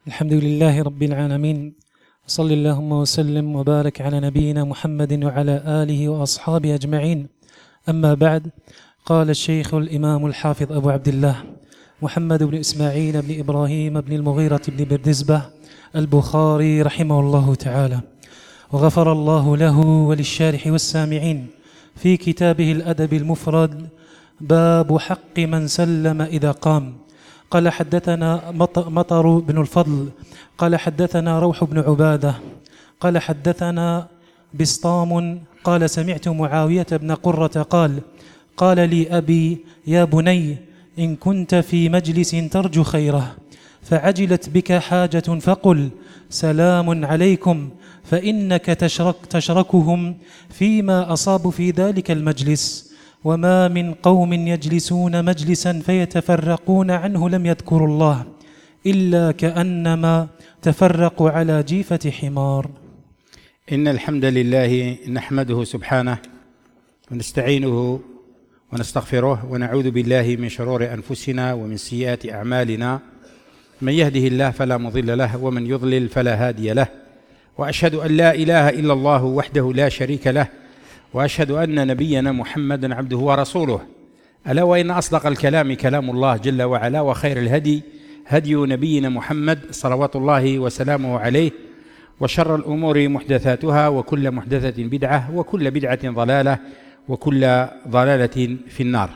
الحمد لله رب العالمين، صلى اللهم وسلم وبارك على نبينا محمد وعلى آله وأصحابه أجمعين. أما بعد، قال الشيخ الإمام الحافظ أبو عبد الله محمد بن إسماعيل بن إبراهيم بن المغيرة بن بردزبة البخاري رحمه الله تعالى، وغفر الله له وللشارح والسامعين في كتابه الأدب المفرد باب حق من سلم إذا قام. قال حدثنا مطر بن الفضل قال حدثنا روح بن عبادة قال حدثنا بسطام قال سمعت معاوية بن قرة قال لي أبي: يا بني، إن كنت في مجلس ترجو خيره فعجلت بك حاجة فقل: سلام عليكم، فإنك تشركهم فيما أصابوا في ذلك المجلس، وما من قوم يجلسون مجلسا فيتفرقون عنه لم يذكروا الله إلا كأنما تفرقوا على جيفة حمار. إن الحمد لله نحمده سبحانه ونستعينه ونستغفره ونعوذ بالله من شرور أنفسنا ومن سيئات أعمالنا، من يهده الله فلا مضل له ومن يضلل فلا هادي له، وأشهد أن لا إله إلا الله وحده لا شريك له، وأشهد أن نبينا محمدا عبده ورسوله. ألا وإن أصدق الكلام كلام الله جل وعلا، وخير الهدي هدي نبينا محمد صلوات الله وسلامه عليه، وشر الأمور محدثاتها، وكل محدثة بدعة، وكل بدعة ضلالة، وكل ضلالة في النار.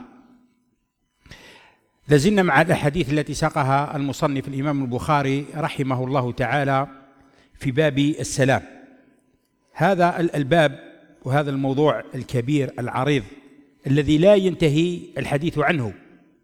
لازلنا مع الأحاديث التي ساقها المصنف الإمام البخاري رحمه الله تعالى في باب السلام. هذا الباب وهذا الموضوع الكبير العريض الذي لا ينتهي الحديث عنه،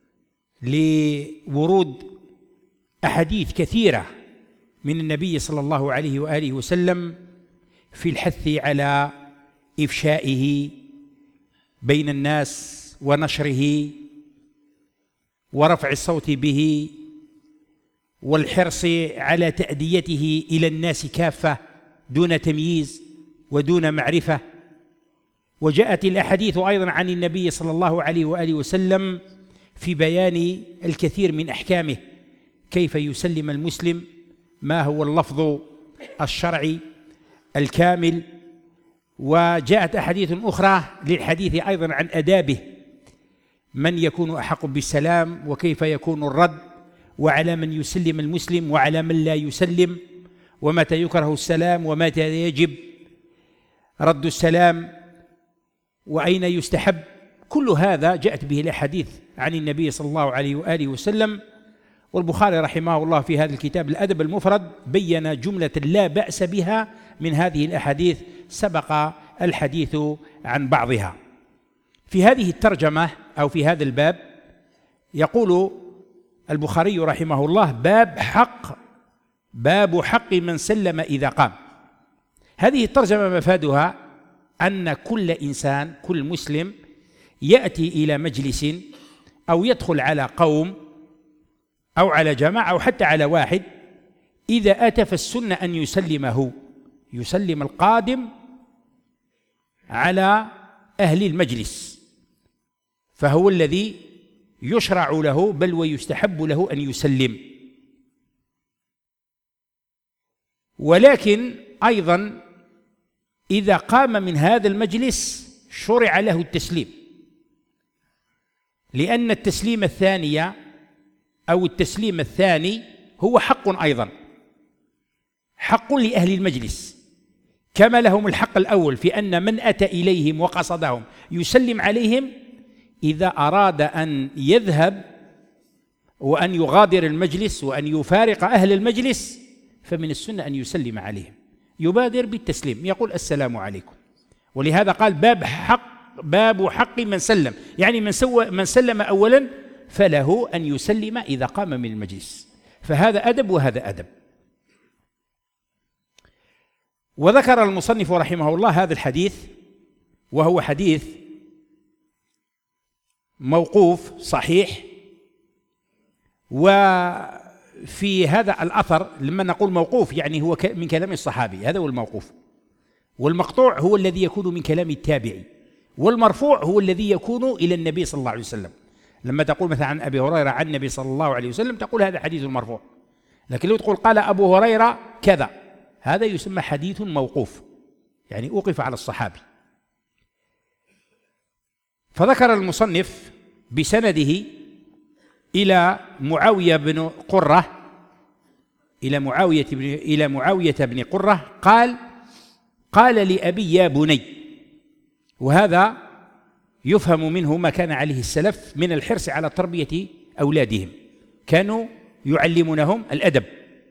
لورود أحاديث كثيرة من النبي صلى الله عليه وآله وسلم في الحث على إفشائه بين الناس ونشره ورفع الصوت به والحرص على تأديته إلى الناس كافة دون تمييز ودون معرفة. وجاءت الأحاديث أيضا عن النبي صلى الله عليه وآله وسلم في بيان الكثير من أحكامه، كيف يسلم المسلم، ما هو اللفظ الشرعي الكامل. وجاءت أحاديث أخرى للحديث أيضا عن أدابه، من يكون أحق بالسلام، وكيف يكون الرد، وعلى من يسلم المسلم وعلى من لا يسلم، ومتى يكره السلام، ومتى يجب رد السلام، وأين يستحب. كل هذا جاءت به الأحاديث عن النبي صلى الله عليه وآله وسلم. والبخاري رحمه الله في هذا الكتاب الأدب المفرد بين جملة لا بأس بها من هذه الأحاديث، سبق الحديث عن بعضها. في هذه الترجمة أو في هذا الباب يقول البخاري رحمه الله: باب حق من سلم إذا قام. هذه الترجمة مفادها أن كل إنسان، كل مسلم يأتي إلى مجلس أو يدخل على قوم أو على جماعة أو حتى على واحد، إذا أتى فالسنة أن يسلم القادم على أهل المجلس، فهو الذي يشرع له بل ويستحب له أن يسلم. ولكن أيضا إذا قام من هذا المجلس شرع له التسليم، لأن التسليم الثاني أو التسليم الثاني هو حق أيضا، حق لأهل المجلس، كما لهم الحق الأول في أن من أتى إليهم وقصدهم يسلم عليهم. إذا أراد أن يذهب وأن يغادر المجلس وأن يفارق أهل المجلس فمن السنة أن يسلم عليهم، يبادر بالتسليم، يقول: السلام عليكم. ولهذا قال: باب حق من سلم، يعني من سلم أولا فله أن يسلم إذا قام من المجلس. فهذا أدب وهذا أدب. وذكر المصنف رحمه الله هذا الحديث، وهو حديث موقوف صحيح. وفي هذا الأثر لما نقول موقوف يعني هو من كلام الصحابي، هذا هو الموقوف. والمقطوع هو الذي يكون من كلام التابعي، والمرفوع هو الذي يكون إلى النبي صلى الله عليه وسلم. لما تقول مثلا عن أبي هريرة عن النبي صلى الله عليه وسلم تقول هذا حديث مرفوع، لكن لو تقول قال أبو هريرة كذا، هذا يسمى حديث موقوف، يعني أوقف على الصحابي. فذكر المصنف بسنده إلى معاوية بن قرة إلى معاوية بن قرة قال لأبي يا بني. وهذا يفهم منه ما كان عليه السلف من الحرص على تربية أولادهم، كانوا يعلمونهم الأدب،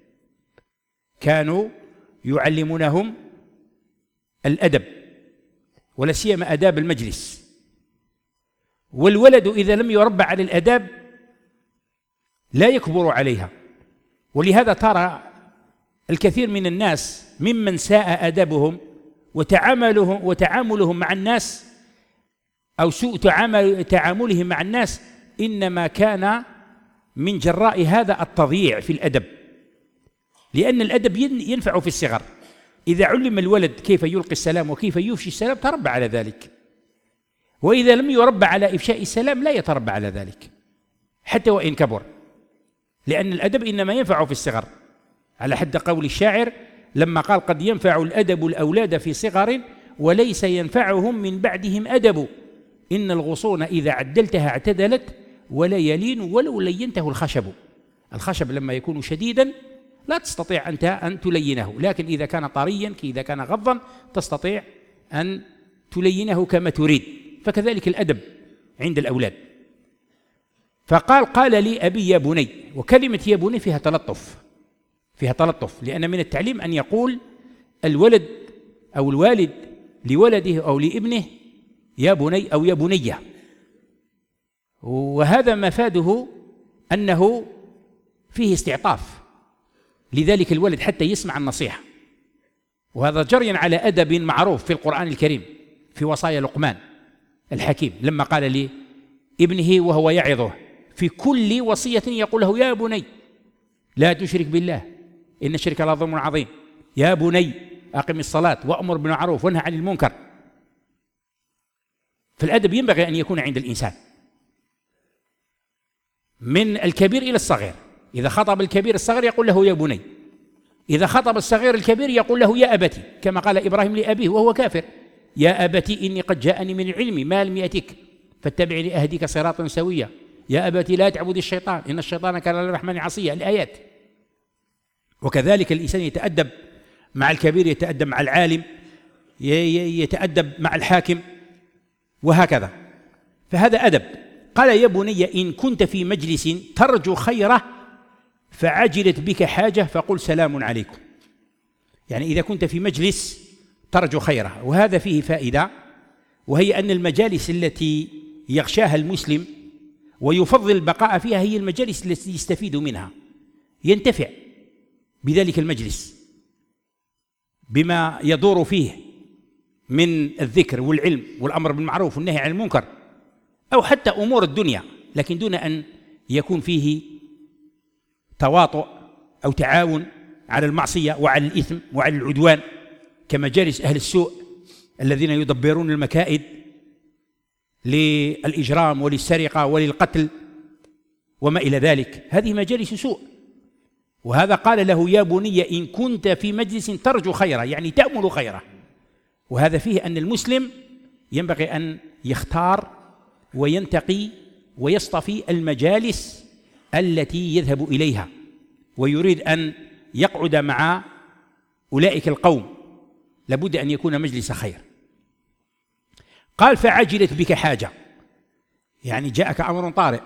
كانوا يعلمونهم الأدب ولا سيما آداب المجلس. والولد إذا لم يربى على الآداب لا يكبر عليها، ولهذا ترى الكثير من الناس ممن ساء آدابهم وتعاملهم مع الناس أو سوء تعاملهم مع الناس إنما كان من جراء هذا التضييع في الأدب، لأن الأدب ينفع في الصغر. إذا علم الولد كيف يلقي السلام وكيف يفشي السلام تربى على ذلك، وإذا لم يربى على إفشاء السلام لا يتربى على ذلك حتى وإن كبر، لأن الأدب إنما ينفع في الصغر، على حد قول الشاعر لما قال قد ينفع الأدب الأولاد في صغر وليس ينفعهم من بعدهم أدب، إن الغصون إذا عدلتها اعتدلت ولا يلين ولو لينته الخشب. الخشب لما يكون شديدا لا تستطيع أنت أن تلينه، لكن إذا كان طريا إذا كان غضا تستطيع أن تلينه كما تريد. فكذلك الأدب عند الأولاد. قال لي أبي يا بني، وكلمة يا بني فيها تلطف، لأن من التعليم أن يقول الولد أو الوالد لولده أو لابنه يا بني أو يا بنية، وهذا مفاده أنه فيه استعطاف لذلك الولد حتى يسمع النصيحة. وهذا جريا على أدب معروف في القرآن الكريم في وصايا لقمان الحكيم، لما قال لابنه وهو يعظه في كل وصية يقول له يا بني لا تشرك بالله إن الشرك لظلم عظيم، يا بني أقم الصلاة وأمر بالمعروف وانهى عن المنكر. فالأدب ينبغي أن يكون عند الإنسان من الكبير إلى الصغير. إذا خطب الكبير الصغير يقول له يا بني، إذا خطب الصغير الكبير يقول له يا أبتي، كما قال إبراهيم لأبيه وهو كافر يا أبتي إني قد جاءني من العلم ما لم يأتك فاتبعني أهدك صراطا سويا، يا أبتي لا تعبد الشيطان إن الشيطان كان للرحمن عصيا، الآيات. وكذلك الإنسان يتأدب مع الكبير، يتأدب مع العالم، يتأدب مع الحاكم، وهكذا. فهذا أدب. قال يا بني إن كنت في مجلس ترجو خيره فعجلت بك حاجة فقل سلام عليكم. يعني إذا كنت في مجلس ترجو خيره، وهذا فيه فائدة، وهي أن المجالس التي يغشاها المسلم ويفضل البقاء فيها هي المجالس التي يستفيد منها، ينتفع بذلك المجلس بما يدور فيه من الذكر والعلم والأمر بالمعروف والنهي عن المنكر، أو حتى أمور الدنيا، لكن دون أن يكون فيه تواطؤ أو تعاون على المعصية وعلى الإثم وعلى العدوان كمجالس أهل السوء الذين يدبرون المكائد للإجرام وللسرقة وللقتل وما إلى ذلك. هذه مجالس سوء. وهذا قال له يا بني إن كنت في مجلس ترجو خيره، يعني تأمل خيره. وهذا فيه أن المسلم ينبغي أن يختار وينتقي ويصطفي المجالس التي يذهب إليها ويريد أن يقعد مع أولئك القوم، لابد أن يكون مجلس خير. قال فعجلت بك حاجة، يعني جاءك أمر طارئ،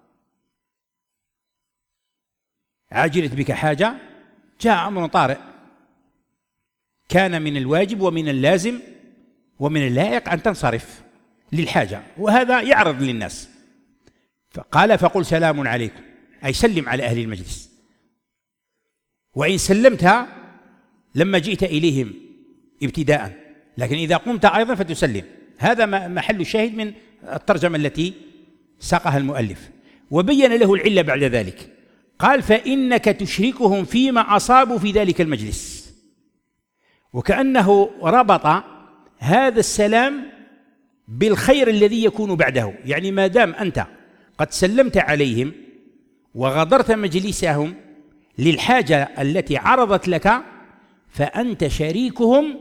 عجلت بك حاجة، جاء أمر طارئ كان من الواجب ومن اللازم ومن اللائق أن تنصرف للحاجة، وهذا يعرض للناس. فقال فقل سلام عليكم، أي سلم على أهل المجلس، وإن سلمتها لما جئت إليهم ابتداء، لكن إذا قمت أيضا فتسلم. هذا محل الشاهد من الترجمة التي ساقها المؤلف. وبين له العلة بعد ذلك، قال فإنك تشركهم فيما أصابوا في ذلك المجلس، وكأنه ربط هذا السلام بالخير الذي يكون بعده. يعني ما دام أنت قد سلمت عليهم وغادرت مجلسهم للحاجة التي عرضت لك فأنت شريكهم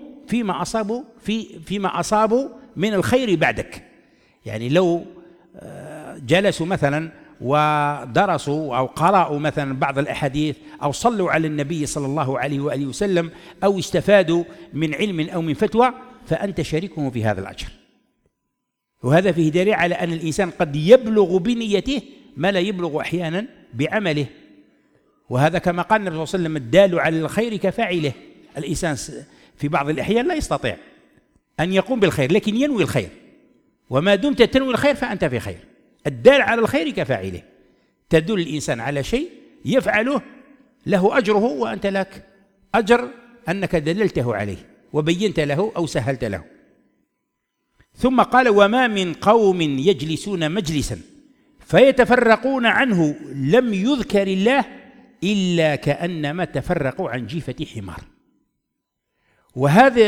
فيما أصابوا من الخير بعدك. يعني لو جلسوا مثلا ودرسوا أو قرأوا مثلا بعض الأحاديث أو صلوا على النبي صلى الله عليه وآله وسلم أو استفادوا من علم أو من فتوى، فأنت شريكهم في هذا الأجر. وهذا فيه دليل على أن الإنسان قد يبلغ بنيته ما لا يبلغ أحيانا بعمله، وهذا كما قال النبي صلى الله عليه وسلم: الدال على الخير كفاعله. الإنسان في بعض الأحيان لا يستطيع أن يقوم بالخير لكن ينوي الخير، وما دمت تنوي الخير فأنت في خير. الدال على الخير كفاعله، تدل الإنسان على شيء يفعله له أجره وأنت لك أجر أنك دللته عليه وبينت له أو سهلت له. ثم قال: وما من قوم يجلسون مجلسا فيتفرقون عنه لم يذكر الله إلا كأنما تفرقوا عن جيفة حمار. وهذا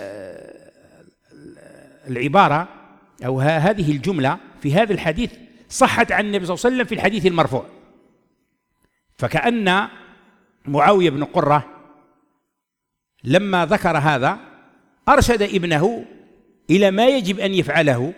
العبارة أو هذه الجملة في هذا الحديث صحت عن النبي صلى الله عليه وسلم في الحديث المرفوع. فكأن معاوية بن قرة لما ذكر هذا أرشد ابنه إلى ما يجب أن يفعله،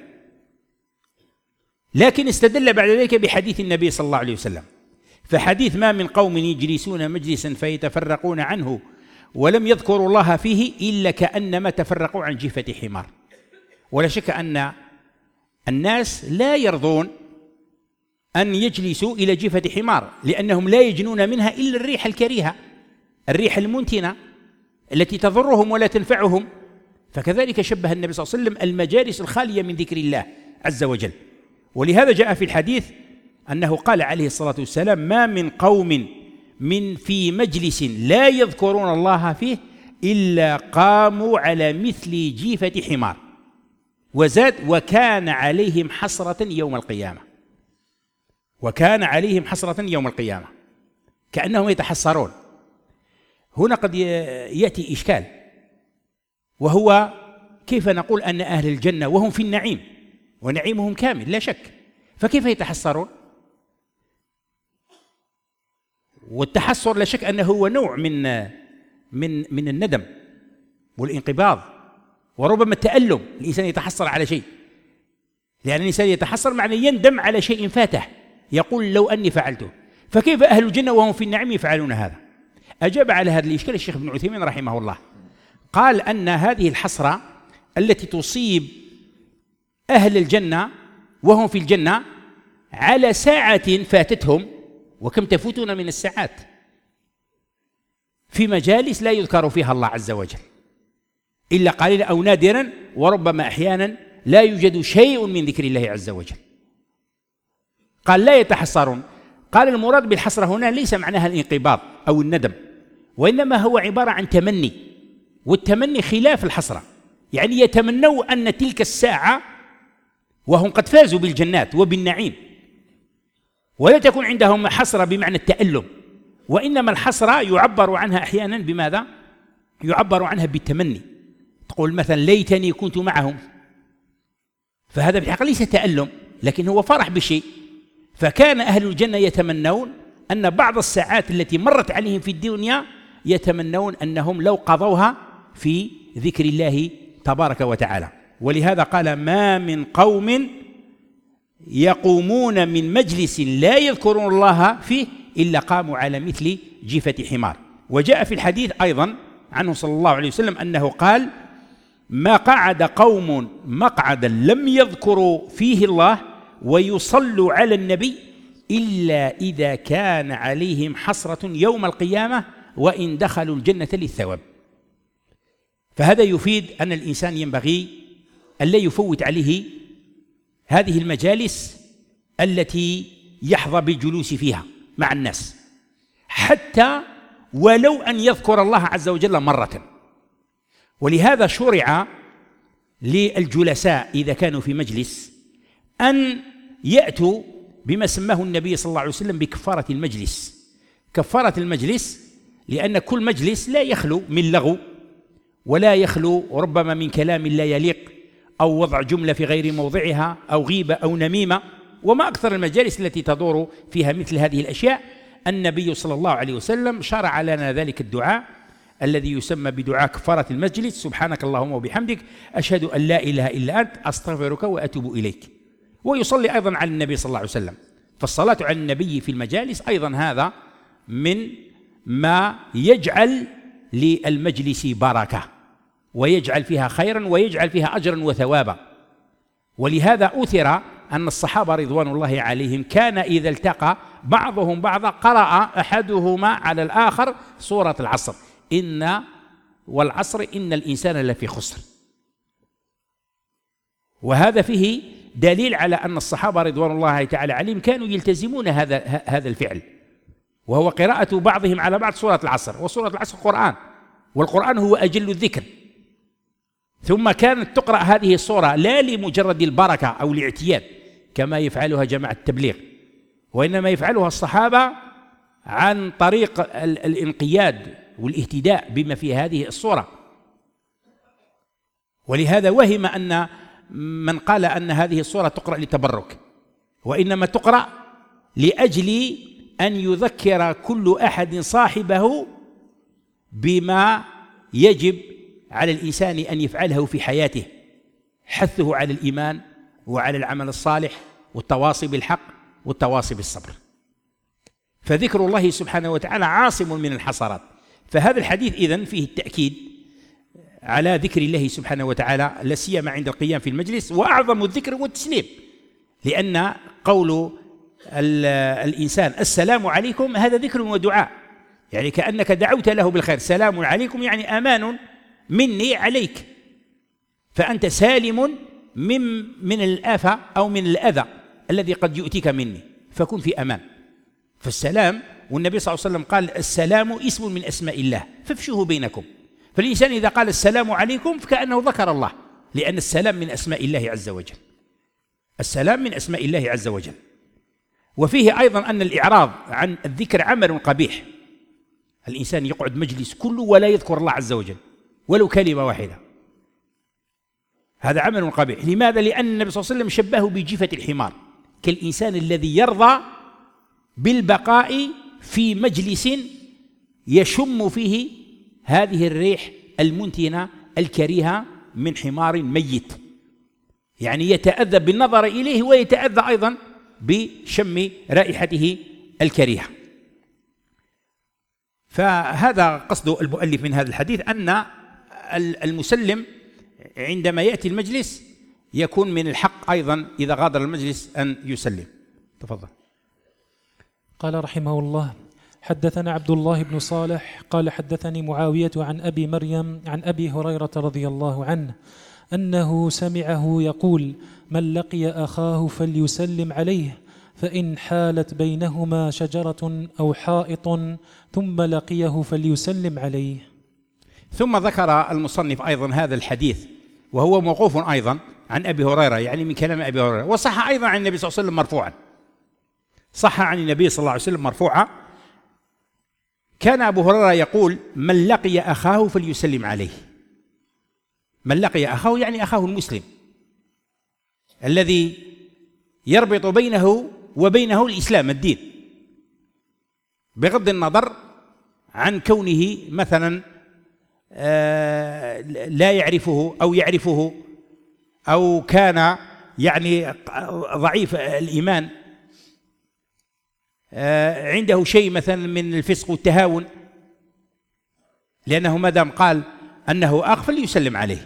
لكن استدل بعد ذلك بحديث النبي صلى الله عليه وسلم. فحديث: ما من قوم يجلسون مجلسا فيتفرقون عنه ولم يذكروا الله فيه إلا كأنما تفرقوا عن جيفة حمار. ولا شك أن الناس لا يرضون أن يجلسوا إلى جيفة حمار، لأنهم لا يجنون منها إلا الريح الكريهة، الريح المنتنة التي تضرهم ولا تنفعهم. فكذلك شبه النبي صلى الله عليه وسلم المجالس الخالية من ذكر الله عز وجل. ولهذا جاء في الحديث أنه قال عليه الصلاة والسلام: ما من قوم في مجلس لا يذكرون الله فيه إلا قاموا على مثل جيفة حمار. وزاد: وكان عليهم حسرة يوم القيامة. وكان عليهم حسرة يوم القيامة، كأنهم يتحسرون. هنا قد يأتي إشكال، وهو كيف نقول أن أهل الجنة وهم في النعيم ونعيمهم كامل لا شك، فكيف يتحسرون؟ والتحسر لا شك أنه هو نوع من الندم والانقباض، وربما التألم. الإنسان يتحسر على شيء، لأن الإنسان يتحسر معنى يندم على شيء فاته، يقول: لو أني فعلته. فكيف أهل الجنة وهم في النعيم يفعلون هذا؟ أجاب على هذا الإشكال الشيخ ابن عثيمين رحمه الله، قال أن هذه الحسرة التي تصيب أهل الجنة وهم في الجنة على ساعة فاتتهم، وكم تفوتون من الساعات في مجالس لا يذكر فيها الله عز وجل إلا قليلا أو نادرا، وربما أحيانا لا يوجد شيء من ذكر الله عز وجل. قال: لا يتحسرون. قال: المراد بالحسرة هنا ليس معناها الانقباض أو الندم، وإنما هو عبارة عن تمني، والتمني خلاف الحسرة. يعني يتمنوا أن تلك الساعة وهم قد فازوا بالجنات وبالنعيم، ولا تكون عندهم حسرة بمعنى التألم، وإنما الحسرة يعبر عنها أحيانا بماذا؟ يعبر عنها بالتمني. تقول مثلا: ليتني كنت معهم، فهذا بالحقيقة ليس تألم لكن هو فرح بشيء. فكان أهل الجنة يتمنون أن بعض الساعات التي مرت عليهم في الدنيا يتمنون أنهم لو قضوها في ذكر الله تبارك وتعالى. ولهذا قال: ما من قوم يقومون من مجلس لا يذكرون الله فيه إلا قاموا على مثل جيفة حمار. وجاء في الحديث أيضا عنه صلى الله عليه وسلم أنه قال: ما قعد قوم مقعدا لم يذكروا فيه الله ويصلوا على النبي إلا إذا كان عليهم حسرة يوم القيامة وإن دخلوا الجنة للثواب. فهذا يفيد أن الإنسان ينبغي أن لا يفوت عليه هذه المجالس التي يحظى بالجلوس فيها مع الناس، حتى ولو أن يذكر الله عز وجل مرة. ولهذا شرع للجلساء إذا كانوا في مجلس أن يأتوا بما سماه النبي صلى الله عليه وسلم بكفارة المجلس. كفارة المجلس لأن كل مجلس لا يخلو من لغو، ولا يخلو ربما من كلام لا يليق، أو وضع جملة في غير موضعها، أو غيبة أو نميمة، وما أكثر المجالس التي تدور فيها مثل هذه الأشياء النبي صلى الله عليه وسلم شرع لنا ذلك الدعاء الذي يسمى بدعاء كفارة المجلس: سبحانك اللهم وبحمدك أشهد أن لا إله إلا أنت أستغفرك وأتوب إليك. ويصلي أيضا على النبي صلى الله عليه وسلم. فالصلاة على النبي في المجالس أيضا هذا من ما يجعل للمجلس بركة، ويجعل فيها خيرا، ويجعل فيها أجرا وثوابا. ولهذا أثر أن الصحابة رضوان الله عليهم كان إذا التقى بعضهم بعضا قرأ أحدهما على الآخر سورة العصر: والعصر إن الإنسان لفي خسر. وهذا فيه دليل على أن الصحابة رضوان الله تعالى عليهم كانوا يلتزمون هذا الفعل، وهو قراءة بعضهم على بعض سورة العصر. وسورة العصر قرآن، والقرآن هو أجل الذكر. ثم كانت تقرأ هذه السورة لا لمجرد البركة أو الاعتياد كما يفعلها جماعة التبليغ، وإنما يفعلها الصحابة عن طريق الانقياد والاهتداء بما في هذه السورة. ولهذا وهم أن من قال أن هذه السورة تقرأ للتبرك، وإنما تقرأ لأجل أن يذكر كل أحد صاحبه بما يجب على الإنسان أن يفعله في حياته، حثه على الإيمان وعلى العمل الصالح والتواصي بالحق والتواصي بالصبر. فذكر الله سبحانه وتعالى عاصم من الحسرات. فهذا الحديث إذن فيه التأكيد على ذكر الله سبحانه وتعالى، لا سيما عند القيام في المجلس، وأعظم الذكر والتسليم، لأن قول الإنسان السلام عليكم هذا ذكر ودعاء، يعني كأنك دعوت له بالخير. سلام عليكم يعني أمان مني عليك، فأنت سالم من الآفة أو من الأذى الذي قد يؤتيك مني، فكن في أمان. فالسلام، والنبي صلى الله عليه وسلم قال: السلام اسم من أسماء الله فافشوه بينكم. فالإنسان إذا قال السلام عليكم فكأنه ذكر الله، لأن السلام من أسماء الله عز وجل. السلام من أسماء الله عز وجل. وفيه أيضا أن الإعراض عن الذكر عمل قبيح. الإنسان يقعد مجلس كله ولا يذكر الله عز وجل ولو كلمة واحدة، هذا عمل قبيح. لماذا؟ لأن النبي صلى الله عليه وسلم شبهه بجيفة الحمار، كالإنسان الذي يرضى بالبقاء في مجلس يشم فيه هذه الريح المنتنة الكريهة من حمار ميت، يعني يتأذى بالنظر إليه ويتأذى أيضا بشم رائحته الكريهة. فهذا قصد المؤلف من هذا الحديث، أن المسلم عندما يأتي المجلس يكون من الحق أيضا إذا غادر المجلس أن يسلم. تفضل. قال رحمه الله: حدثنا عبد الله بن صالح قال حدثني معاوية عن أبي مريم عن أبي هريرة رضي الله عنه أنه سمعه يقول: من لقي أخاه فليسلم عليه، فإن حالت بينهما شجرة أو حائط ثم لقيه فليسلم عليه. ثم ذكر المصنف أيضا هذا الحديث، وهو موقوف أيضا عن أبي هريرة، يعني من كلام أبي هريرة، وصح أيضا عن النبي صلى الله عليه وسلم مرفوعا. صح عن النبي صلى الله عليه وسلم مرفوعا، كان أبو هريرة يقول: من لقي أخاه فليسلم عليه. من لقي أخاه يعني أخاه المسلم الذي يربط بينه وبينه الإسلام الدين، بغض النظر عن كونه مثلا لا يعرفه أو يعرفه، أو كان يعني ضعيف الإيمان، عنده شيء مثلا من الفسق والتهاون، لأنه ما دام قال أنه أخ فليسلم عليه.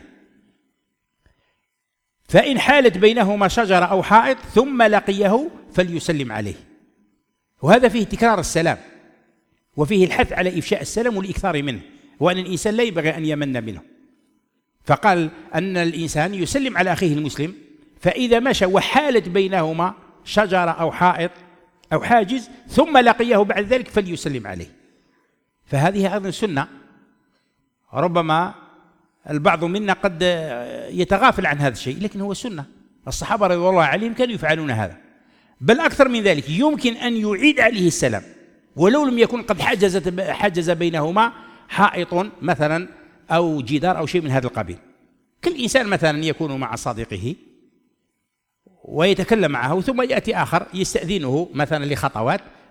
فإن حالت بينهما شجرة أو حائط ثم لقيه فليسلم عليه. وهذا فيه تكرار السلام، وفيه الحث على إفشاء السلام والإكثار منه، وأن الإنسان لا ينبغي أن يمن منه. فقال أن الإنسان يسلم على أخيه المسلم، فإذا مشى وحالت بينهما شجرة أو حائط أو حاجز ثم لقيه بعد ذلك فليسلم عليه. فهذه أيضا سنة، ربما البعض منا قد يتغافل عن هذا الشيء، لكن هو سنة. الصحابة رضي الله عليهم كانوا يفعلون هذا، بل أكثر من ذلك، يمكن أن يعيد عليه السلام ولو لم يكن قد حجز بينهما حائط مثلا أو جدار أو شيء من هذا القبيل. كل إنسان مثلا يكون مع صديقه ويتكلم معه، ثم يأتي آخر يستأذنه مثلا لخطوات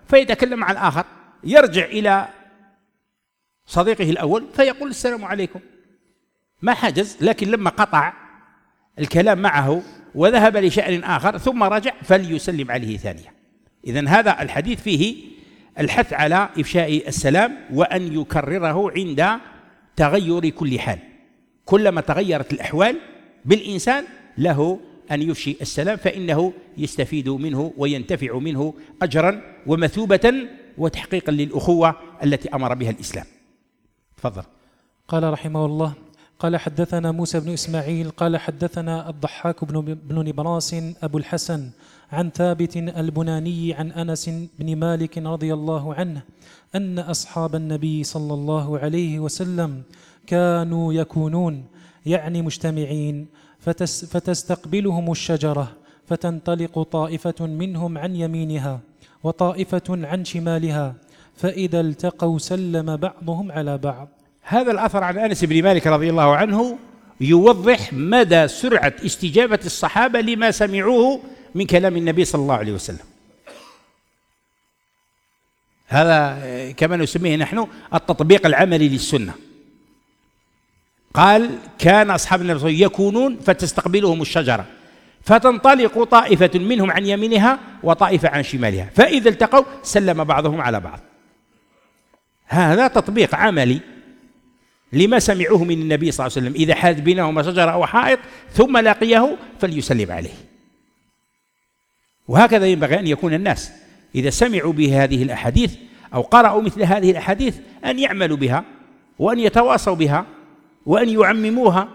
فيتكلم مع الآخر، يرجع إلى صديقه الأول فيقول السلام عليكم، ما حجز، لكن لما قطع الكلام معه وذهب لشأن آخر ثم رجع فليسلم عليه ثانية. إذن هذا الحديث فيه الحث على إفشاء السلام، وأن يكرره عند تغير كل حال. كلما تغيرت الأحوال بالإنسان له أن يفشي السلام، فإنه يستفيد منه وينتفع منه أجرا ومثوبة وتحقيقا للأخوة التي أمر بها الإسلام. تفضل. قال رحمه الله: قال حدثنا موسى بن إسماعيل قال حدثنا الضحاك بن نبراس أبو الحسن عن ثابت البناني عن أنس بن مالك رضي الله عنه أن أصحاب النبي صلى الله عليه وسلم كانوا يكونون، يعني مجتمعين، فتستقبلهم الشجرة، فتنطلق طائفة منهم عن يمينها وطائفة عن شمالها، فإذا التقوا سلم بعضهم على بعض. هذا الأثر عن أنس بن مالك رضي الله عنه يوضح مدى سرعة استجابة الصحابة لما سمعوه من كلام النبي صلى الله عليه وسلم. هذا كما نسميه نحن التطبيق العملي للسنة. قال: كان أصحاب النبي صلى الله عليه وسلم يكونون فتستقبلهم الشجرة، فتنطلق طائفة منهم عن يمينها وطائفة عن شمالها، فإذا التقوا سلم بعضهم على بعض. هذا تطبيق عملي لما سمعوه من النبي صلى الله عليه وسلم. إذا حاز بينهما شجرة أو حائط ثم لقيه فليسلم عليه. وهكذا ينبغي أن يكون الناس إذا سمعوا بهذه الأحاديث أو قرأوا مثل هذه الأحاديث أن يعملوا بها وأن يتواصوا بها وأن يعمموها.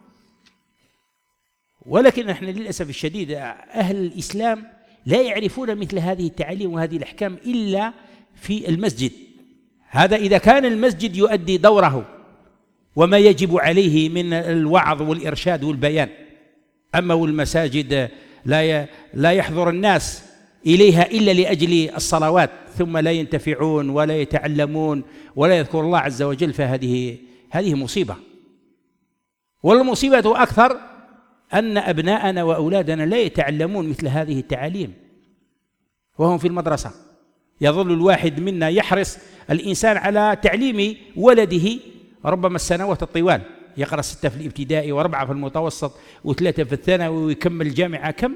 ولكن نحن للأسف الشديد أهل الإسلام لا يعرفون مثل هذه التعاليم وهذه الأحكام إلا في المسجد. هذا إذا كان المسجد يؤدي دوره وما يجب عليه من الوعظ والإرشاد والبيان. أما والمساجد لا يحضر الناس إليها إلا لأجل الصلوات ثم لا ينتفعون ولا يتعلمون ولا يذكر الله عز وجل، فهذه مصيبة. والمصيبة أكثر أن أبناءنا وأولادنا لا يتعلمون مثل هذه التعاليم وهم في المدرسة. يظل الواحد منا يحرص الإنسان على تعليم ولده ربما السنوات الطوال، يقرأ 6 في الابتدائي و4 في المتوسط و3 في الثانوي ويكمل الجامعة كم،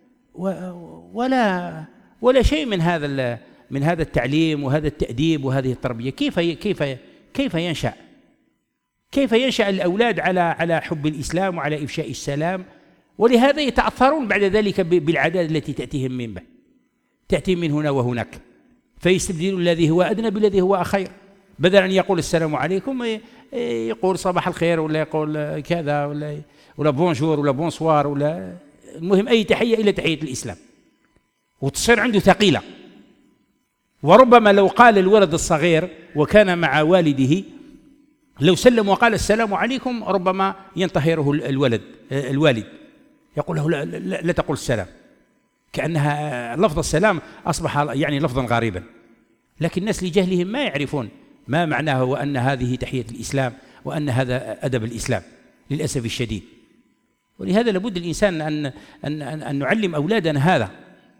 ولا شيء من هذا التعليم وهذا التأديب وهذه التربية. كيف ينشأ الأولاد على حب الإسلام وعلى إفشاء السلام؟ ولهذا يتأثرون بعد ذلك بالعادات التي تأتي من هنا وهناك، فيستبدلون الذي هو أدنى بالذي هو أخير. بدل أن يقول السلام عليكم يقول صباح الخير، ولا يقول كذا، ولا بونجور ولا بونسوار، ولا المهم أي تحية إلا تحية الإسلام، وتصير عنده ثقيلة. وربما لو قال الولد الصغير وكان مع والده لو سلم وقال السلام عليكم ربما ينتهره الوالد يقول له لا تقول السلام، كأنها لفظ السلام أصبح يعني لفظا غريبا. لكن الناس لجهلهم ما يعرفون ما معناه وأن هذه تحية الإسلام وأن هذا أدب الإسلام للأسف الشديد. ولهذا لابد الإنسان أن نعلم أولادنا هذا،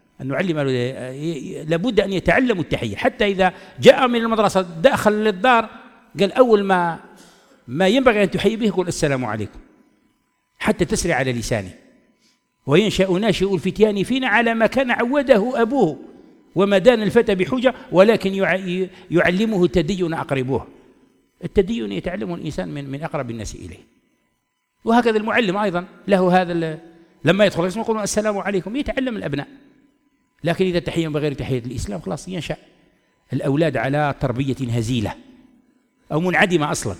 لابد أن يتعلموا التحية. حتى إذا جاء من المدرسة داخل للدار قال أول ما ينبغي أن تحيي به يقول السلام عليكم، حتى تسري على لسانه. وينشأ ناشئ الفتيان فينا على ما كان عوده أبوه، وما دان الفتى بحجة ولكن يعلمه التدين أقربوه. التدين يتعلمه الإنسان من أقرب الناس إليه. وهكذا المعلم أيضا له هذا، لما يدخل القسم يقولون السلام عليكم، يتعلم الأبناء. لكن إذا تحية بغير تحية الإسلام خلاص ينشأ الأولاد على تربية هزيلة أو منعدمة أصلا.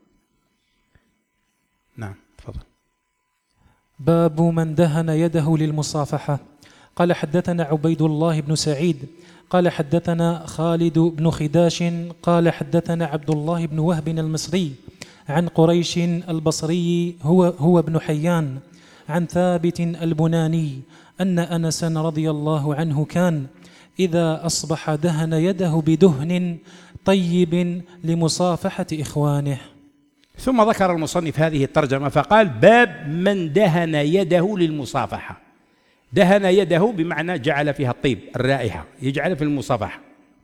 نعم تفضل. باب من دهن يده للمصافحة. قال حدثنا عبيد الله بن سعيد قال حدثنا خالد بن خداش قال حدثنا عبد الله بن وهب المصري عن قريش البصري هو ابن حيان عن ثابت البناني أن أنس رضي الله عنه كان إذا أصبح دهن يده بدهن طيب لمصافحة إخوانه. ثم ذكر المصنف هذه الترجمة فقال: باب من دهن يده للمصافحة. دهن يده بمعنى جعل فيها الطيب، الرائحة، يجعل في المصافحة.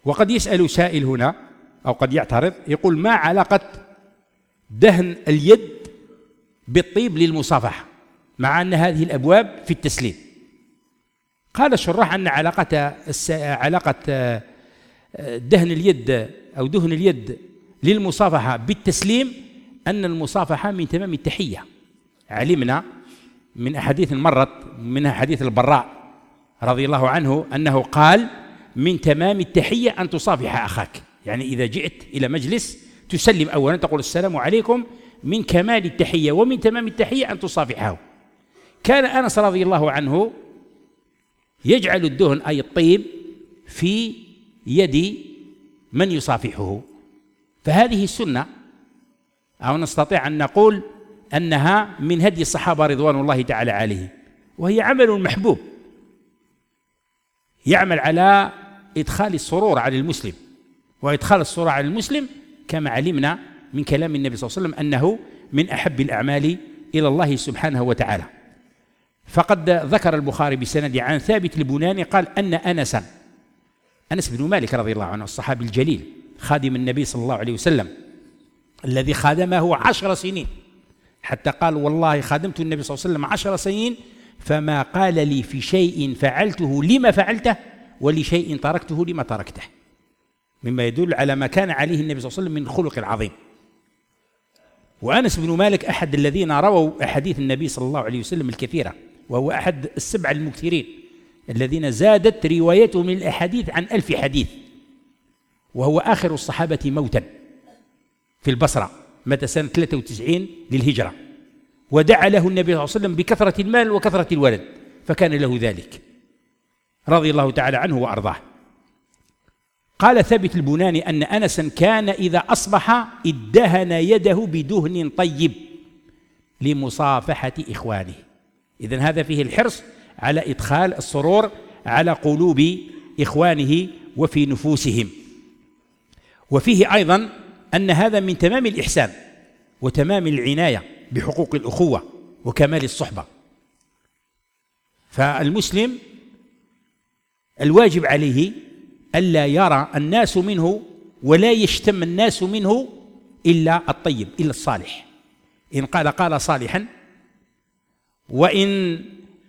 وقد يسأل سائل هنا أو قد يعترض يقول: ما علاقة دهن اليد بالطيب للمصافحة مع أن هذه الأبواب في التسليم؟ قال الشراح أن علاقة دهن اليد أو دهن اليد للمصافحة بالتسليم أن المصافحة من تمام التحية. علمنا من أحاديث مرت منها حديث البراء رضي الله عنه أنه قال: من تمام التحية أن تصافح أخاك، يعني إذا جئت إلى مجلس تسلم أولا، تقول السلام عليكم، من كمال التحية ومن تمام التحية أن تصافحه. كان أنس رضي الله عنه يجعل الدهن أي الطيب في يد من يصافحه، فهذه السنة، أو نستطيع أن نقول أنها من هدي الصحابة رضوان الله تعالى عليهم، وهي عمل محبوب يعمل على إدخال السرور على المسلم، وإدخال السرور على المسلم كما علمنا من كلام النبي صلى الله عليه وسلم أنه من أحب الأعمال إلى الله سبحانه وتعالى. فقد ذكر البخاري بسند عن ثابت البناني قال أن أنس بن مالك رضي الله عنه الصحابي الجليل خادم النبي صلى الله عليه وسلم الذي خادمه 10 سنين، حتى قال: والله خادمت النبي صلى الله عليه وسلم 10 سنين فما قال لي في شيء فعلته لما فعلته ولشيء تركته لما تركته، مما يدل على ما كان عليه النبي صلى الله عليه وسلم من الخلق العظيم. وأنس بن مالك أحد الذين رووا أحاديث النبي صلى الله عليه وسلم الكثيرة، وهو أحد السبع المكثرين الذين زادت روايتهم من الأحاديث عن 1000 حديث، وهو آخر الصحابة موتا في البصرة، مات سنة 93 للهجرة، ودعا له النبي صلى الله عليه وسلم بكثرة المال وكثرة الولد، فكان له ذلك رضي الله تعالى عنه وأرضاه. قال ثابت البناني أن أنسا كان إذا أصبح ادهن يده بدهن طيب لمصافحة إخوانه. إذن هذا فيه الحرص على إدخال السرور على قلوب إخوانه وفي نفوسهم. وفيه أيضا أن هذا من تمام الإحسان وتمام العناية بحقوق الأخوة وكمال الصحبة. فالمسلم الواجب عليه ألا يرى الناس منه ولا يشتم الناس منه إلا الطيب، إلا الصالح. إن قال صالحا، وإن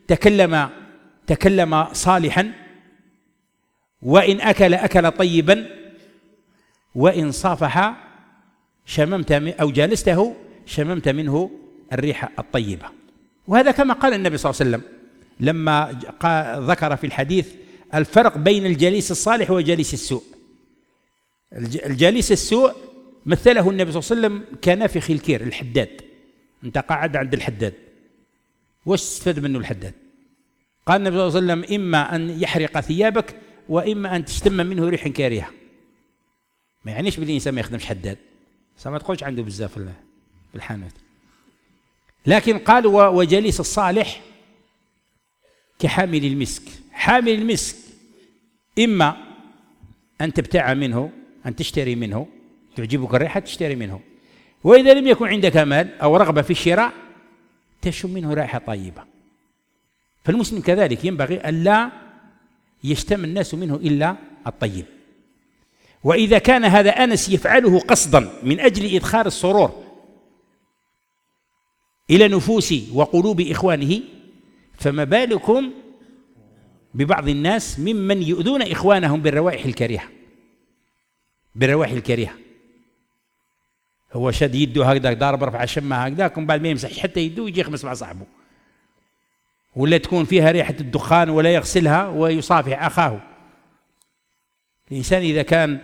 تكلم صالحا، وإن أكل طيبا، وإن صافح شممت أو جالسته شممت منه الريح الطيبة. وهذا كما قال النبي صلى الله عليه وسلم لما ذكر في الحديث الفرق بين الجليس الصالح وجليس السوء. الجليس السوء مثله النبي صلى الله عليه وسلم كنافخ الكير، الحداد. أنت قاعد عند الحداد، واش استفاد منه الحداد؟ قال النبي صلى الله عليه وسلم: إما أن يحرق ثيابك وإما أن تشتم منه ريح كارهة. ما يعنيش باللي الإنسان ما يخدمش حداد، ما تقولش عنده بزاف في الحانوت. لكن قال: وجليس الصالح كحامل المسك. حامل المسك إما أن تبتاع منه، أن تشتري منه، تعجبك الريحة تشتري منه، وإذا لم يكن عندك مال أو رغبة في الشراء تشم منه رائحة طيبة. فالمسلم كذلك ينبغي ألا يشتم الناس منه إلا الطيب. وإذا كان هذا أنس يفعله قصدا من أجل إدخال السرور إلى نفوس وقلوب إخوانه، فما بالكم ببعض الناس ممن يؤذون إخوانهم بالروائح الكريهة. هو شاد يده هكذا، ضارب رفع شمه هكذا، بعد ما يمسح حتى يده يجي يخمس مع صاحبه، ولا تكون فيها ريحة الدخان ولا يغسلها ويصافح أخاه. الإنسان إذا كان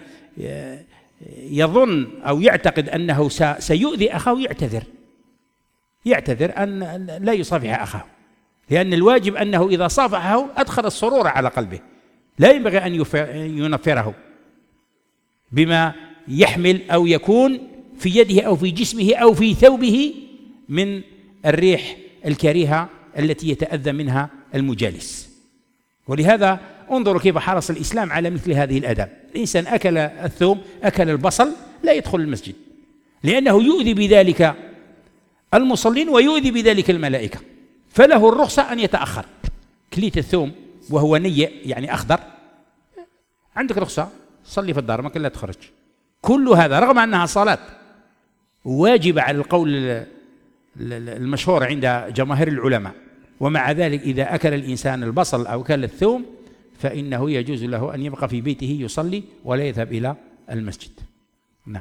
يظن أو يعتقد أنه سيؤذي أخاه يعتذر أن لا يصافح أخاه، لأن الواجب أنه إذا صافحه أدخل السرور على قلبه، لا ينبغي أن ينفره بما يحمل أو يكون في يده أو في جسمه أو في ثوبه من الريح الكريهة التي يتأذى منها المجالس. ولهذا انظروا كيف حرص الإسلام على مثل هذه الآداب. الإنسان أكل الثوم، أكل البصل، لا يدخل المسجد، لأنه يؤذي بذلك المصلين ويؤذي بذلك الملائكة، فله الرخصة أن يتأخر. كليت الثوم وهو نيء يعني أخضر، عندك رخصة، صلي في الدار، ما كان لا تخرج. كل هذا رغم أنها صلاة واجبة على القول المشهور عند جماهير العلماء، ومع ذلك إذا أكل الإنسان البصل أو أكل الثوم فإنه يجوز له أن يبقى في بيته يصلي ولا يذهب إلى المسجد. نعم.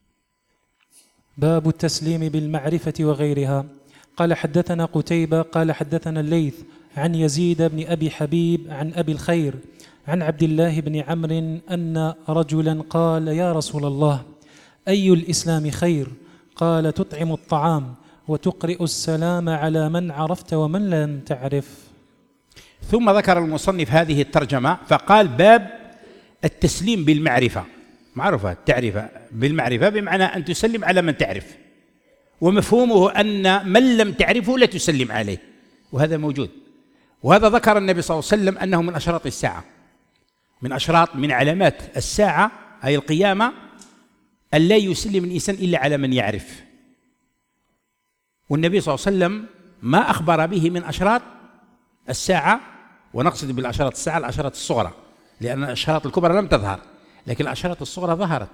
باب التسليم بالمعرفة وغيرها. قال حدثنا قتيبة قال حدثنا الليث عن يزيد بن أبي حبيب عن أبي الخير عن عبد الله بن عمرو أن رجلا قال يا رسول الله أي الإسلام خير؟ قال تطعم الطعام وتقرئ السلام على من عرفت ومن لم تعرف. ثم ذكر المصنف هذه الترجمة فقال باب التسليم بالمعرفة. معروفة التعرفة بالمعرفة بمعنى أن تسلم على من تعرف، ومفهومه أن من لم تعرفه لا تسلم عليه، وهذا موجود. وهذا ذكر النبي صلى الله عليه وسلم أنه من أشراط الساعة، من علامات الساعة أي القيامة أن لا يسلم الإنسان إلا على من يعرف. والنبي صلى الله عليه وسلم ما أخبر به من أشراط الساعة، ونقصد بالأشراط الساعة الأشراط الصغرى، لأن الأشراط الكبرى لم تظهر، لكن الأشراط الصغرى ظهرت.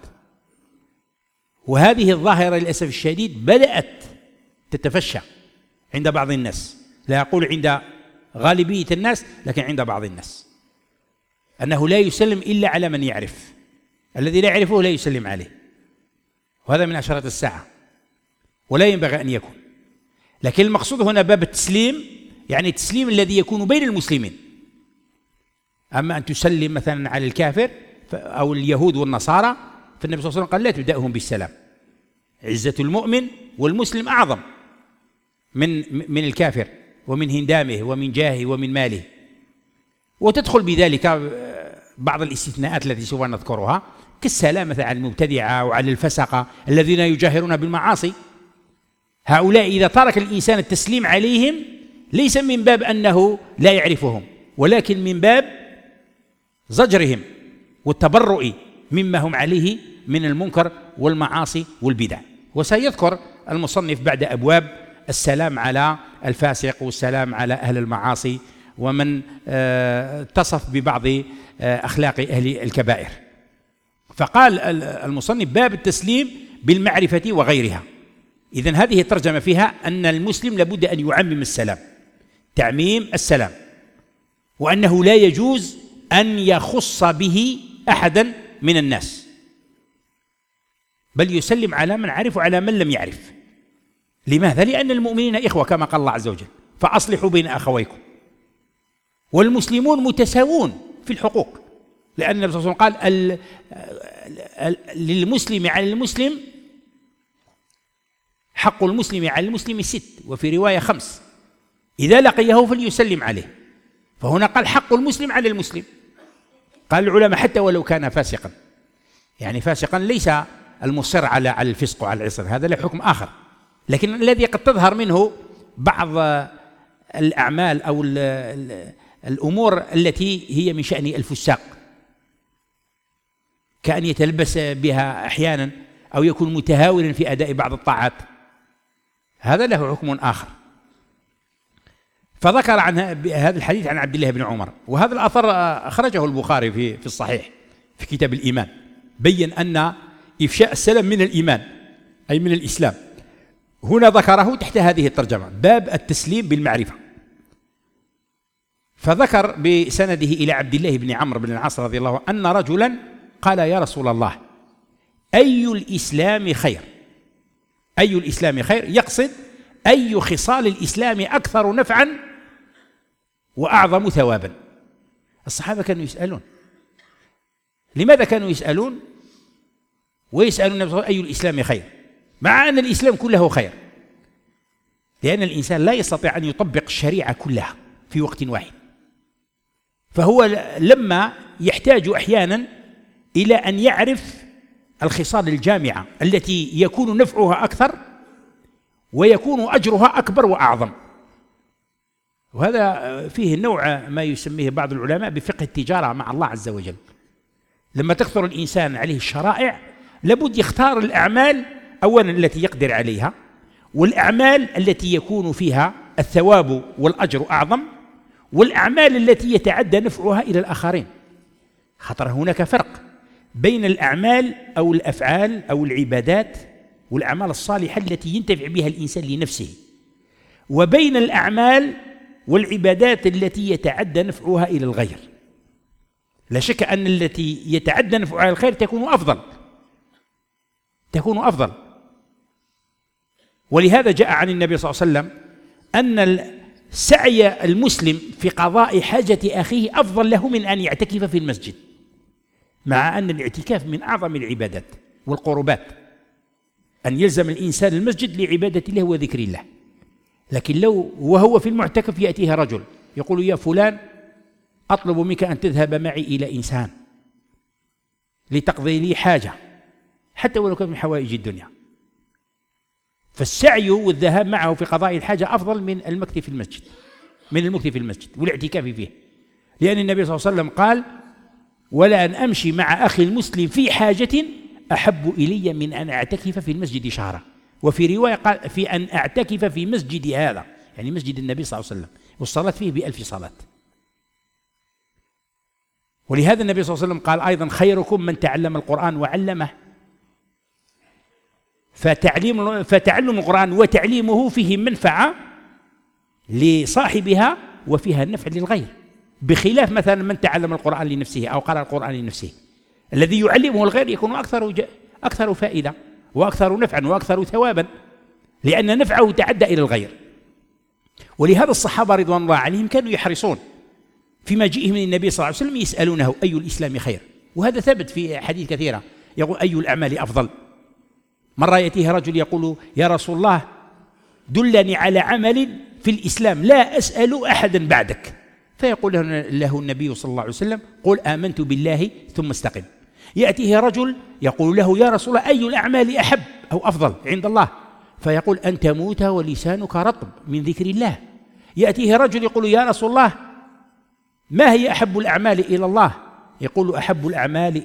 وهذه الظاهرة للأسف الشديد بدأت تتفشى عند بعض الناس، لا أقول عند غالبية الناس لكن عند بعض الناس، أنه لا يسلم إلا على من يعرف، الذي لا يعرفه لا يسلم عليه، وهذا من أشراط الساعة ولا ينبغي أن يكون. لكن المقصود هنا باب التسليم، يعني التسليم الذي يكون بين المسلمين. أما أن تسلم مثلا على الكافر أو اليهود والنصارى فالنبي صلى الله عليه وسلم قال لا تبدأهم بالسلام، عزة المؤمن والمسلم أعظم من الكافر ومن هندامه ومن جاهه ومن ماله. وتدخل بذلك بعض الاستثناءات التي سوف نذكرها كالسلام مثلا على المبتدعة وعلى الفسقة الذين يجاهرون بالمعاصي. هؤلاء إذا ترك الإنسان التسليم عليهم ليس من باب أنه لا يعرفهم، ولكن من باب زجرهم والتبرؤ مما هم عليه من المنكر والمعاصي والبدع. وسيذكر المصنف بعد أبواب السلام على الفاسق والسلام على أهل المعاصي ومن اتصف ببعض أخلاق أهل الكبائر. فقال المصنف باب التسليم بالمعرفة وغيرها. إذن هذه الترجمة فيها أن المسلم لابد أن يعمم السلام، تعميم السلام، وأنه لا يجوز أن يخص به أحدا من الناس، بل يسلم على من عرف وعلى من لم يعرف. لماذا؟ لأن المؤمنين إخوة كما قال الله عز وجل فأصلحوا بين أخويكم، والمسلمون متساوون في الحقوق، لأن النبي صلى الله عليه وسلم قال للمسلم على المسلم حق المسلم على المسلم 6، وفي رواية 5، إذا لقيه فليسلم عليه. فهنا قال حق المسلم على المسلم. قال العلماء حتى ولو كان فاسقا، يعني فاسقا ليس المصر على الفسق وعلى العصر، هذا له حكم آخر، لكن الذي قد تظهر منه بعض الأعمال أو الأمور التي هي من شأن الفساق، كأن يتلبس بها أحيانا أو يكون متهاونا في أداء بعض الطاعات، هذا له حكم آخر. فذكر عن هذا الحديث عن عبد الله بن عمر، وهذا الأثر أخرجه البخاري في الصحيح في كتاب الإيمان، بين أن إفشاء السلام من الإيمان أي من الإسلام. هنا ذكره تحت هذه الترجمة باب التسليم بالمعرفة. فذكر بسنده إلى عبد الله بن عمرو بن العاص رضي الله عنه أن رجلا قال يا رسول الله أي الإسلام خير؟ أي الإسلام خير؟ يقصد أي خصال الإسلام أكثر نفعا وأعظم ثوابا. الصحابة كانوا يسألون. لماذا كانوا يسألون ويسألون النبي صلى الله عليه وسلم أي الإسلام خير، مع أن الإسلام كله خير؟ لأن الإنسان لا يستطيع أن يطبق الشريعة كلها في وقت واحد، فهو لما يحتاج أحيانا إلى أن يعرف الخصال الجامعة التي يكون نفعها أكثر ويكون أجرها أكبر وأعظم. وهذا فيه نوع ما يسميه بعض العلماء بفقه التجارة مع الله عز وجل. لما تكثر الإنسان عليه الشرائع لابد يختار الأعمال أولا التي يقدر عليها، والأعمال التي يكون فيها الثواب والأجر أعظم، والأعمال التي يتعدى نفعها إلى الآخرين. خطر هناك فرق بين الأعمال أو الأفعال أو العبادات والأعمال الصالحة التي ينتفع بها الإنسان لنفسه، وبين الأعمال والعبادات التي يتعدى نفعها إلى الغير. لا شك أن التي يتعدى نفعها إلى الخير تكون أفضل. ولهذا جاء عن النبي صلى الله عليه وسلم أن سعي المسلم في قضاء حاجة أخيه أفضل له من أن يعتكف في المسجد، مع أن الاعتكاف من أعظم العبادات والقربات، أن يلزم الإنسان المسجد لعبادة الله وذكر الله. لكن لو وهو في المعتكف يأتيه رجل يقول: يا فلان، أطلب منك أن تذهب معي إلى إنسان لتقضي لي حاجة، حتى ولو كان من حوائج الدنيا، فالسعي والذهاب معه في قضاء الحاجة أفضل من المكث في المسجد والاعتكاف فيه، لأن النبي صلى الله عليه وسلم قال: ولا أن أمشي مع أخي المسلم في حاجة أحب إلي من أن أعتكف في المسجد شهرا. وفي رواية قال: في أن أعتكف في مسجد هذا، يعني مسجد النبي صلى الله عليه وسلم، والصلاة فيه ب1000 صلاة. ولهذا النبي صلى الله عليه وسلم قال أيضا: خيركم من تعلم القرآن وعلمه. فتعلم القرآن وتعليمه فيه منفعة لصاحبها وفيها نفع للغير، بخلاف مثلا من تعلم القرآن لنفسه أو قرأ القرآن لنفسه. الذي يعلمه الغير يكون أكثر فائدة وأكثر نفعا وأكثر ثوابا، لأن نفعه تعدى إلى الغير. ولهذا الصحابة رضوان الله عليهم كانوا يحرصون في مجيئهم من النبي صلى الله عليه وسلم يسألونه: أي الإسلام خير؟ وهذا ثبت في حديث كثيرة، يقول: أي الأعمال أفضل؟ مرة يأتيه رجل يقول: يا رسول الله، دلني على عمل في الإسلام لا أسأل أحدا بعدك. فيقول له النبي صلى الله عليه وسلم: قل آمنت بالله ثم استقم. يأتيه رجل يقول له: يا رسول الله، أي الأعمال أحب أو أفضل عند الله؟ فيقول: أن تموت ولسانك رطب من ذكر الله. يأتيه رجل يقول: يا رسول الله، ما هي أحب الأعمال إلى الله؟ يقول: أحب الأعمال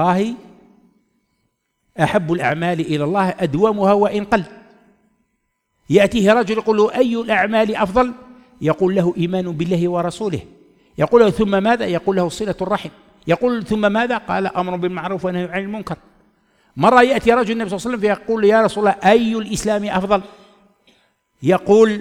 إلى الله أدومها وإن قل. يأتيه رجل يقول له: أي الأعمال أفضل؟ يقول له: إيمان بالله ورسوله. يقول له: ثم ماذا؟ يقول له: صلة الرحم. يقول: ثم ماذا؟ قال: أمر بالمعروف ونهي عن المنكر. مرة يأتي رجل النبي صلى الله عليه وسلم فيقول: يا رسول الله، أي الإسلام أفضل؟ يقول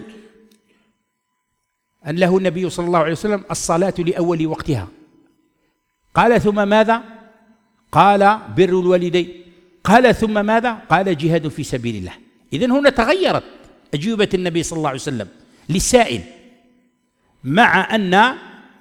أن له النبي صلى الله عليه وسلم: الصلاة لأول وقتها. قال: ثم ماذا؟ قال: بر الوالدين. قال: ثم ماذا؟ قال: جهاد في سبيل الله. إذن هنا تغيرت أجوبة النبي صلى الله عليه وسلم للسائل، مع أن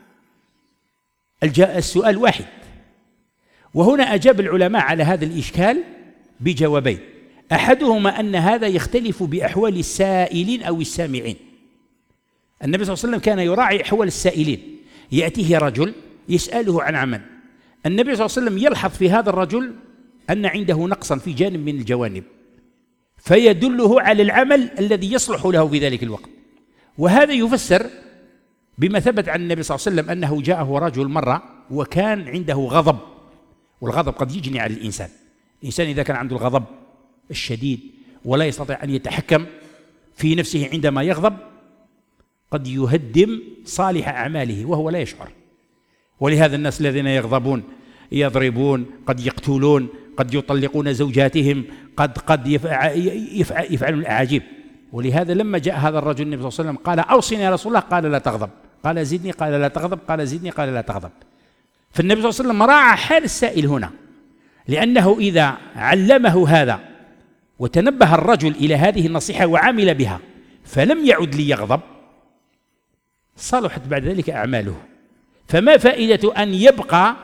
السؤال واحد. وهنا أجاب العلماء على هذا الإشكال بجوابين: أحدهما أن هذا يختلف بأحوال السائلين أو السامعين. النبي صلى الله عليه وسلم كان يراعي أحوال السائلين. يأتيه رجل يسأله عن عمل، النبي صلى الله عليه وسلم يلحظ في هذا الرجل أن عنده نقصا في جانب من الجوانب، فيدله على العمل الذي يصلح له في ذلك الوقت. وهذا يفسر بما ثبت عن النبي صلى الله عليه وسلم أنه جاءه رجل مرة وكان عنده غضب، والغضب قد يجني على الإنسان إذا كان عنده الغضب الشديد ولا يستطيع أن يتحكم في نفسه عندما يغضب قد يهدم صالح أعماله وهو لا يشعر. ولهذا الناس الذين يغضبون يضربون، قد يقتلون، قد يطلقون زوجاتهم، قد يفعلون الأعاجيب. ولهذا لما جاء هذا الرجل النبي صلى الله عليه وسلم قال: أوصني يا رسول الله. قال: لا تغضب. قال: زدني. قال: لا تغضب. قال: زدني. قال: لا تغضب. فالنبي صلى الله عليه وسلم راعى حال السائل هنا، لأنه إذا علمه هذا وتنبه الرجل إلى هذه النصيحة وعمل بها فلم يعد ليغضب، صلحت بعد ذلك أعماله. فما فائدة أن يبقى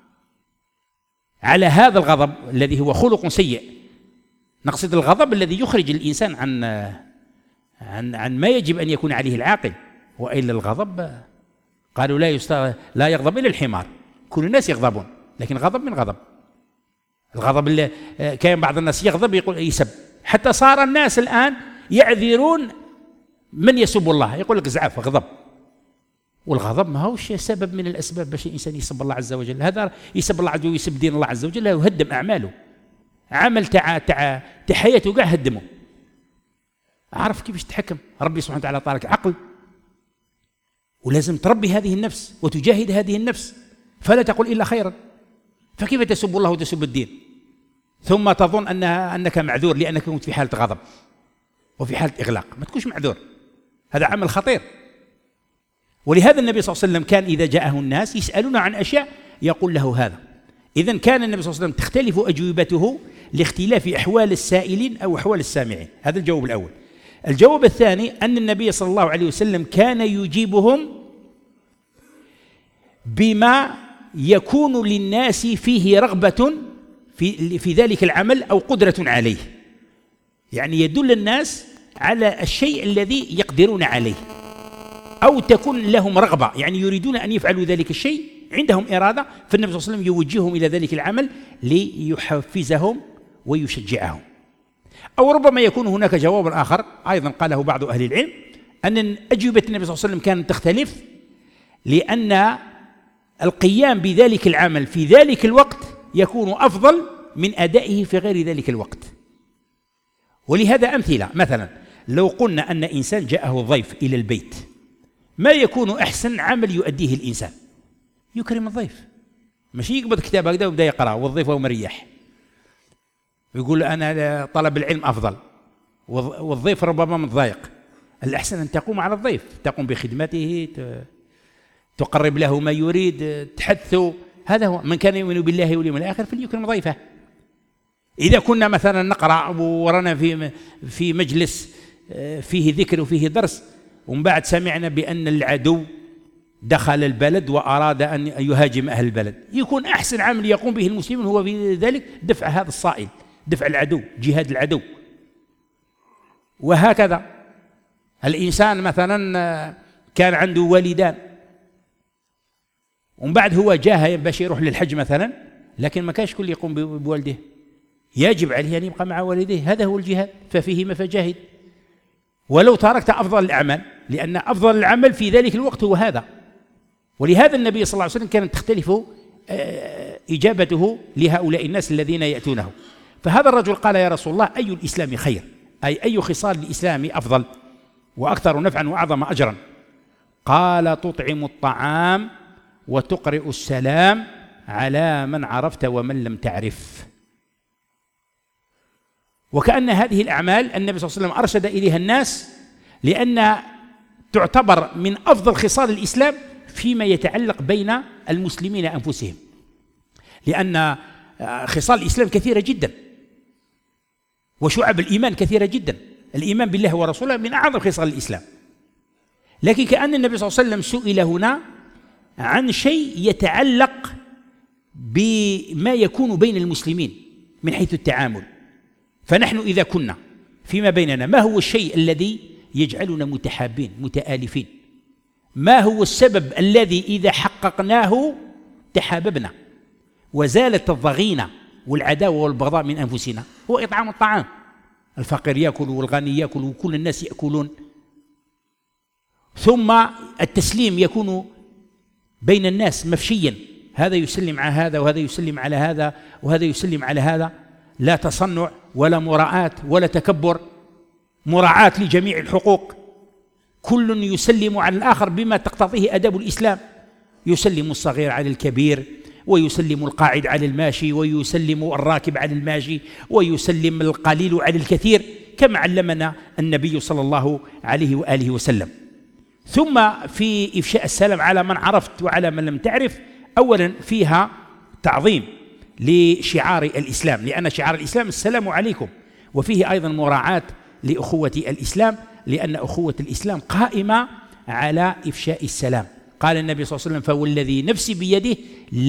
على هذا الغضب الذي هو خلق سيء؟ نقصد الغضب الذي يخرج الإنسان عن ما يجب أن يكون عليه العاقل. وإلا الغضب قالوا لا يغضب إلا الحمار. كل الناس يغضبون، لكن غضب من غضب. الغضب اللي كان بعض الناس يغضب يقول يسب، حتى صار الناس الآن يعذرون من يسب الله، يقول لك زعف غضب. والغضب ما هوش سبب من الأسباب باش الإنسان يسب الله عز وجل. هذا يسب الله عز وجل ويسب دين الله عز وجل يهدم أعماله، عمل تاع حياته قاع هدمه. عرف كيفاش تحكم. ربي سبحانه وتعالى طارك عقل، ولازم تربي هذه النفس وتجاهد هذه النفس، فلا تقل إلا خيرا. فكيف تسب الله وتسب الدين ثم تظن أنك معذور لأنك كنت في حالة غضب وفي حالة إغلاق؟ ما تكونش معذور، هذا عمل خطير. ولهذا النبي صلى الله عليه وسلم كان إذا جاءه الناس يسألون عن أشياء يقول له هذا. إذن كان النبي صلى الله عليه وسلم تختلف أجوبته لاختلاف أحوال السائلين أو أحوال السامعين. هذا الجواب الأول. الجواب الثاني أن النبي صلى الله عليه وسلم كان يجيبهم بما يكون للناس فيه رغبة في ذلك العمل أو قدرة عليه، يعني يدل الناس على الشيء الذي يقدرون عليه أو تكون لهم رغبة، يعني يريدون أن يفعلوا ذلك الشيء، عندهم إرادة، فالنبي صلى الله عليه وسلم يوجههم إلى ذلك العمل ليحفزهم ويشجعهم. أو ربما يكون هناك جواب آخر أيضا قاله بعض أهل العلم، أن أجوبة النبي صلى الله عليه وسلم كانت تختلف لأن القيام بذلك العمل في ذلك الوقت يكون أفضل من أدائه في غير ذلك الوقت. ولهذا أمثلة، مثلا لو قلنا أن إنسان جاءه ضيف إلى البيت، ما يكون أحسن عمل يؤديه الإنسان؟ يكرم الضيف، ماشي يقبض كتاب هكذا ويبدأ يقرأ والضيف هو مريح ويقول أنا طلب العلم أفضل، والضيف ربما متضايق. الأحسن أن تقوم على الضيف، تقوم بخدمته، تقرب له ما يريد، تحثه. هذا هو، من كان يؤمن بالله واليوم الآخر فليكرم ضيفه. إذا كنا مثلا نقرأ ورانا في مجلس فيه ذكر وفيه درس، ومن بعد سمعنا بأن العدو دخل البلد وأراد أن يهاجم أهل البلد، يكون أحسن عمل يقوم به المسلمون هو في ذلك دفع هذا الصائل، دفع العدو، جهاد العدو. وهكذا الإنسان مثلا كان عنده والدان ومن بعد هو جاه باش يروح للحج مثلا، لكن ما كانش كل يقوم بوالده، يجب عليه أن يبقى مع والديه، هذا هو الجهاد، ففيهما فجاهد ولو تركت أفضل الأعمال، لأن أفضل العمل في ذلك الوقت هو هذا. ولهذا النبي صلى الله عليه وسلم كانت تختلف إجابته لهؤلاء الناس الذين يأتونه. فهذا الرجل قال يا رسول الله أي الإسلام خير، أي خصال الإسلام أفضل وأكثر نفعا وأعظم أجرا؟ قال تطعم الطعام وتقرئ السلام على من عرفت ومن لم تعرف. وكأن هذه الأعمال النبي صلى الله عليه وسلم أرشد إليها الناس، لأن تعتبر من أفضل خصال الإسلام فيما يتعلق بين المسلمين أنفسهم، لأن خصال الإسلام كثيرة جدا وشعب الإيمان كثيرة جدا. الإيمان بالله ورسوله من أعظم خصال الإسلام، لكن كأن النبي صلى الله عليه وسلم سئل هنا عن شيء يتعلق بما يكون بين المسلمين من حيث التعامل. فنحن إذا كنا فيما بيننا، ما هو الشيء الذي يجعلنا متحابين متآلفين؟ ما هو السبب الذي إذا حققناه تحاببنا وزالت الضغينة والعداوة والبغضاء من أنفسنا؟ هو إطعام الطعام. الفقير يأكل والغني يأكل وكل الناس يأكلون. ثم التسليم يكون بين الناس مفشيا، هذا يسلم على هذا وهذا يسلم على هذا وهذا يسلم على هذا، لا تصنع ولا مراعاة ولا تكبر، مراعاة لجميع الحقوق، كل يسلم على الآخر بما تقتضيه أدب الإسلام، يسلم الصغير على الكبير، ويسلم القاعد على الماشي، ويسلم الراكب على الماشي، ويسلم القليل على الكثير، كما علمنا النبي صلى الله عليه وآله وسلم. ثم في إفشاء السلام على من عرفت وعلى من لم تعرف، أولا فيها تعظيم لشعار الإسلام، لأن شعار الإسلام السلام عليكم، وفيه أيضا مراعاة لأخوة الإسلام، لأن أخوة الإسلام قائمة على إفشاء السلام. قال النبي صلى الله عليه وسلم فوالذي نفسي بيده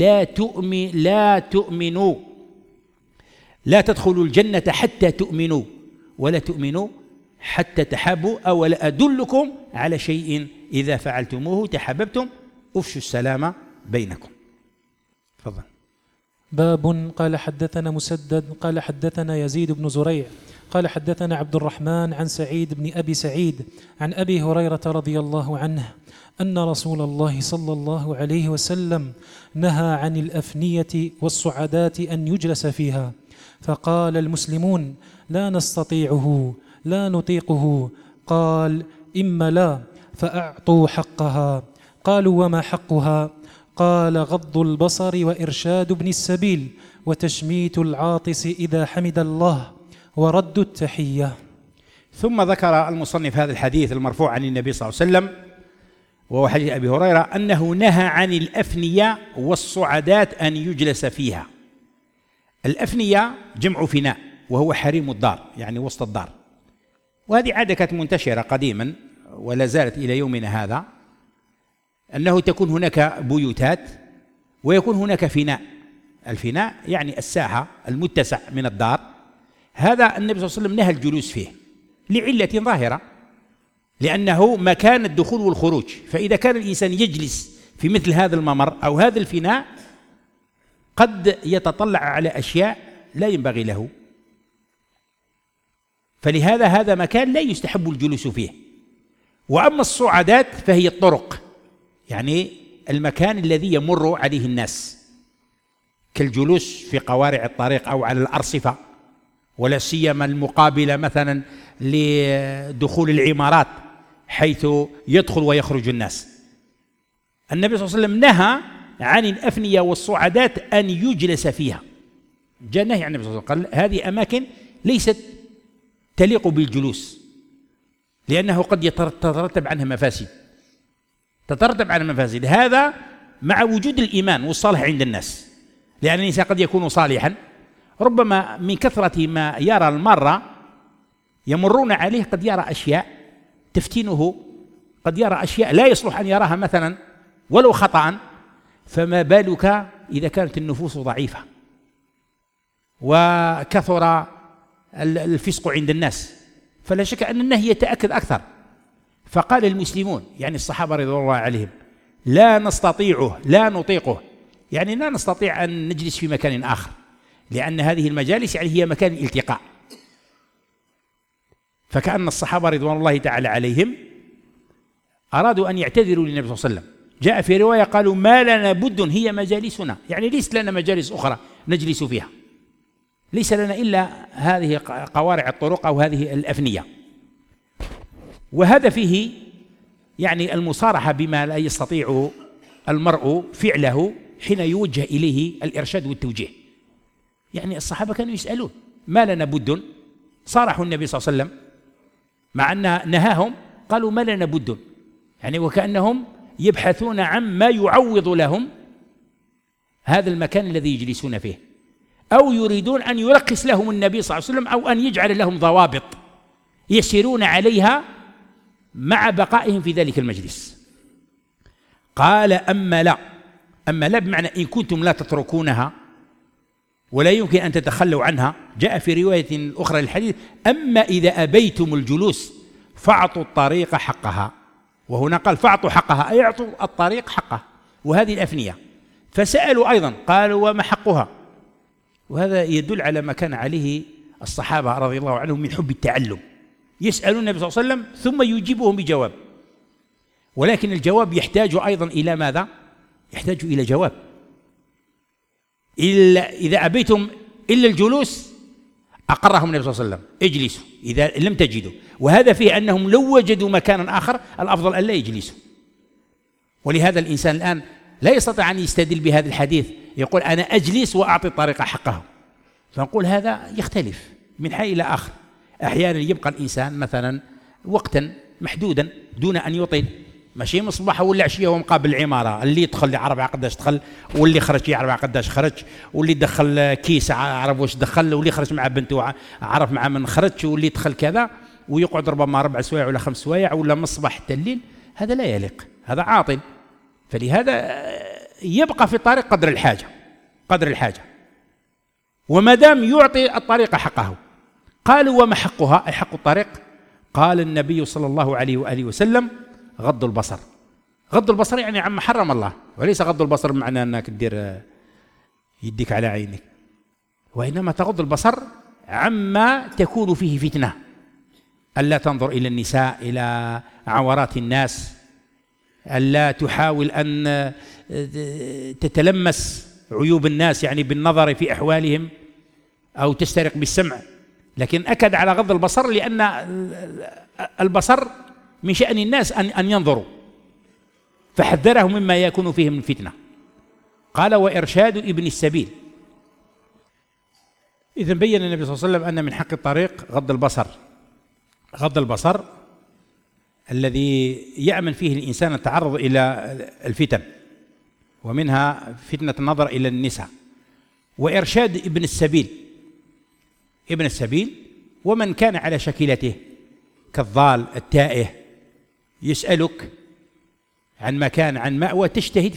لا تدخلوا الجنة حتى تؤمنوا ولا تؤمنوا حتى تحابوا، أولا أدلكم على شيء إذا فعلتموه تحاببتم أفشوا السلام بينكم. تفضل. باب. قال حدثنا مسدد قال حدثنا يزيد بن زريع قال حدثنا عبد الرحمن عن سعيد بن أبي سعيد عن أبي هريرة رضي الله عنه أن رسول الله صلى الله عليه وسلم نهى عن الأفنية والصعدات أن يجلس فيها، فقال المسلمون لا نستطيعه لا نطيقه. قال إما لا، فأعطوا حقها. قالوا وما حقها؟ قال: غض البصر وإرشاد ابن السبيل وتشميت العاطس إذا حمد الله ورد التحية. ثم ذكر المصنف هذا الحديث المرفوع عن النبي صلى الله عليه وسلم، وهو حديث أبي هريرة، أنه نهى عن الأفنية والصعدات أن يجلس فيها. الأفنية جمع فناء، وهو حريم الدار، يعني وسط الدار، وهذه عادة كانت منتشرة قديما ولا زالت إلى يومنا هذا، أنه تكون هناك بيوتات ويكون هناك فناء. الفناء يعني الساحة المتسع من الدار، هذا النبي صلى الله عليه وسلم نهى الجلوس فيه لعلة ظاهرة، لأنه مكان الدخول والخروج، فإذا كان الإنسان يجلس في مثل هذا الممر أو هذا الفناء قد يتطلع على أشياء لا ينبغي له، فلهذا هذا مكان لا يستحب الجلوس فيه. وأما الصعدات فهي الطرق، يعني المكان الذي يمر عليه الناس، كالجلوس في قوارع الطريق أو على الأرصفة، ولا سيما المقابلة مثلا لدخول العمارات حيث يدخل ويخرج الناس. النبي صلى الله عليه وسلم نهى عن الأفنية والصعدات أن يجلس فيها، جاء نهي عن النبي صلى الله عليه وسلم، قال هذه أماكن ليست تليق بالجلوس، لأنه قد يترتب عنها مفاسد، تترتب عنها مفاسد. هذا مع وجود الإيمان والصالح عند الناس، لأن الإنسان قد يكون صالحا، ربما من كثرة ما يرى المرة يمرون عليه قد يرى أشياء تفتنه، قد يرى أشياء لا يصلح أن يراها مثلا ولو خطأ، فما بالك إذا كانت النفوس ضعيفة وكثر الفسق عند الناس، فلا شك أن النهي يتأكد أكثر. فقال المسلمون، يعني الصحابة رضوان الله عليهم، لا نستطيعه، لا نطيقه، يعني لا نستطيع أن نجلس في مكان آخر، لأن هذه المجالس يعني هي مكان الالتقاء. فكأن الصحابة رضوان الله تعالى عليهم أرادوا أن يعتذروا للنبي صلى الله عليه وسلم. جاء في رواية قالوا: ما لنا بد، هي مجالسنا، يعني ليس لنا مجالس أخرى نجلس فيها، ليس لنا إلا هذه قوارع الطرق أو هذه الأفنية. وهذا فيه يعني المصارحة بما لا يستطيع المرء فعله حين يوجه إليه الإرشاد والتوجيه. يعني الصحابة كانوا يسألون ما لنا بد، صارحوا النبي صلى الله عليه وسلم مع أن نهاهم، قالوا ما لنا بد، يعني وكأنهم يبحثون عن ما يعوض لهم هذا المكان الذي يجلسون فيه، أو يريدون أن يرخص لهم النبي صلى الله عليه وسلم، أو أن يجعل لهم ضوابط يسيرون عليها مع بقائهم في ذلك المجلس. قال: أما لا بمعنى إن كنتم لا تتركونها ولا يمكن أن تتخلوا عنها. جاء في رواية أخرى للحديث: أما إذا أبيتم الجلوس فاعطوا الطريق حقها، وهنا قال فاعطوا حقها، أي اعطوا الطريق حقه، وهذه الأفنية. فسألوا أيضا قالوا: وما حقها؟ وهذا يدل على ما كان عليه الصحابة رضي الله عنهم من حب التعلم، يسألون النبي صلى الله عليه وسلم ثم يجيبهم بجواب، ولكن الجواب يحتاج أيضا إلى ماذا؟ يحتاج إلى جواب. إذا أبيتم إلا الجلوس أقرهم النبي صلى الله عليه وسلم: اجلسوا إذا لم تجدوا. وهذا فيه أنهم لو وجدوا مكانا آخر الأفضل أن لا يجلسوا. ولهذا الإنسان الآن لا يستطيع أن يستدل بهذا الحديث، يقول أنا أجلس وأعطي الطريق حقه، فنقول هذا يختلف من حين إلى آخر. أحيانا يبقى الإنسان مثلا وقتا محدودا دون أن يطيل، ماشي من الصباح ولا عشية ومقابل العمارة، اللي يدخل يعرف قداش دخل، واللي خرج يعرف قداش خرج، واللي دخل كيس عرف واش دخل، واللي خرج مع بنته عرف مع من خرج، واللي دخل كذا، ويقعد ربما 4 سوايع ولا 5 سوايع ولا من الصباح حتى الليل. هذا لا يليق، هذا عاطل. فلهذا يبقى في الطريق قدر الحاجة، وما دام يعطي الطريق حقه. قالوا: وما حقها؟ أي حق الطريق؟ قال النبي صلى الله عليه وآله وسلم: غض البصر. غض البصر يعني عما حرم الله، وليس غض البصر بمعنى أنك تدير يديك على عينك، وإنما تغض البصر عما تكون فيه فتنة، ألا تنظر إلى النساء، إلى عورات الناس، ألا تحاول أن تتلمس عيوب الناس يعني بالنظر في أحوالهم، أو تسترق بالسمع. لكن أكد على غض البصر لأن البصر من شأن الناس أن ينظروا، فحذرهم مما يكون فيه من فتنة. قال وإرشاد ابن السبيل. إذن بين النبي صلى الله عليه وسلم أن من حق الطريق غض البصر الذي يأمن فيه الإنسان التعرض إلى الفتن، ومنها فتنة النظر إلى النساء. وإرشاد ابن السبيل ومن كان على شكلته كالضال التائه، يسألك عن مكان عن مأوى، تجتهد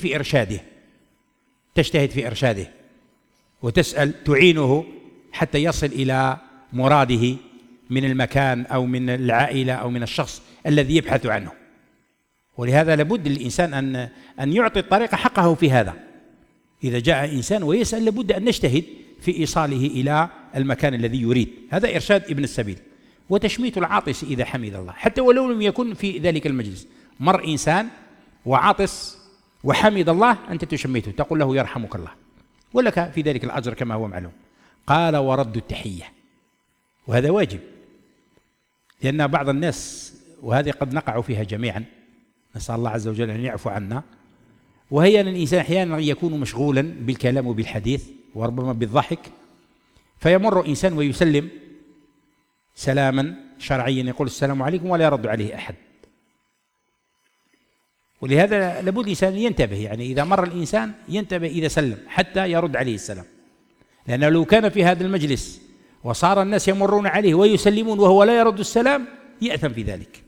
في إرشاده وتسأل تعينه حتى يصل إلى مراده من المكان أو من العائلة أو من الشخص الذي يبحث عنه. ولهذا لابد للإنسان أن يعطي الطريق حقه في هذا. إذا جاء إنسان ويسأل لابد أن نجتهد في إيصاله إلى المكان الذي يريد. هذا إرشاد ابن السبيل. وتشميت العاطس إذا حمد الله، حتى ولو لم يكن في ذلك المجلس، مر إنسان وعاطس وحمد الله، أنت تشميته تقول له يرحمك الله، ولك في ذلك الأجر كما هو معلوم. قال ورد التحية، وهذا واجب، لأن بعض الناس، وهذه قد نقع فيها جميعا، نسأل الله عز وجل أن يعفو عنا، وهي أن الإنسان أحيانا يكون مشغولا بالكلام وبالحديث وربما بالضحك، فيمر إنسان ويسلم سلاما شرعيا، يقول السلام عليكم ولا يرد عليه أحد. ولهذا لابد الإنسان ينتبه، يعني إذا مر الإنسان ينتبه إذا سلم حتى يرد عليه السلام، لأنه لو كان في هذا المجلس وصار الناس يمرون عليه ويسلمون وهو لا يرد السلام يأثم في ذلك.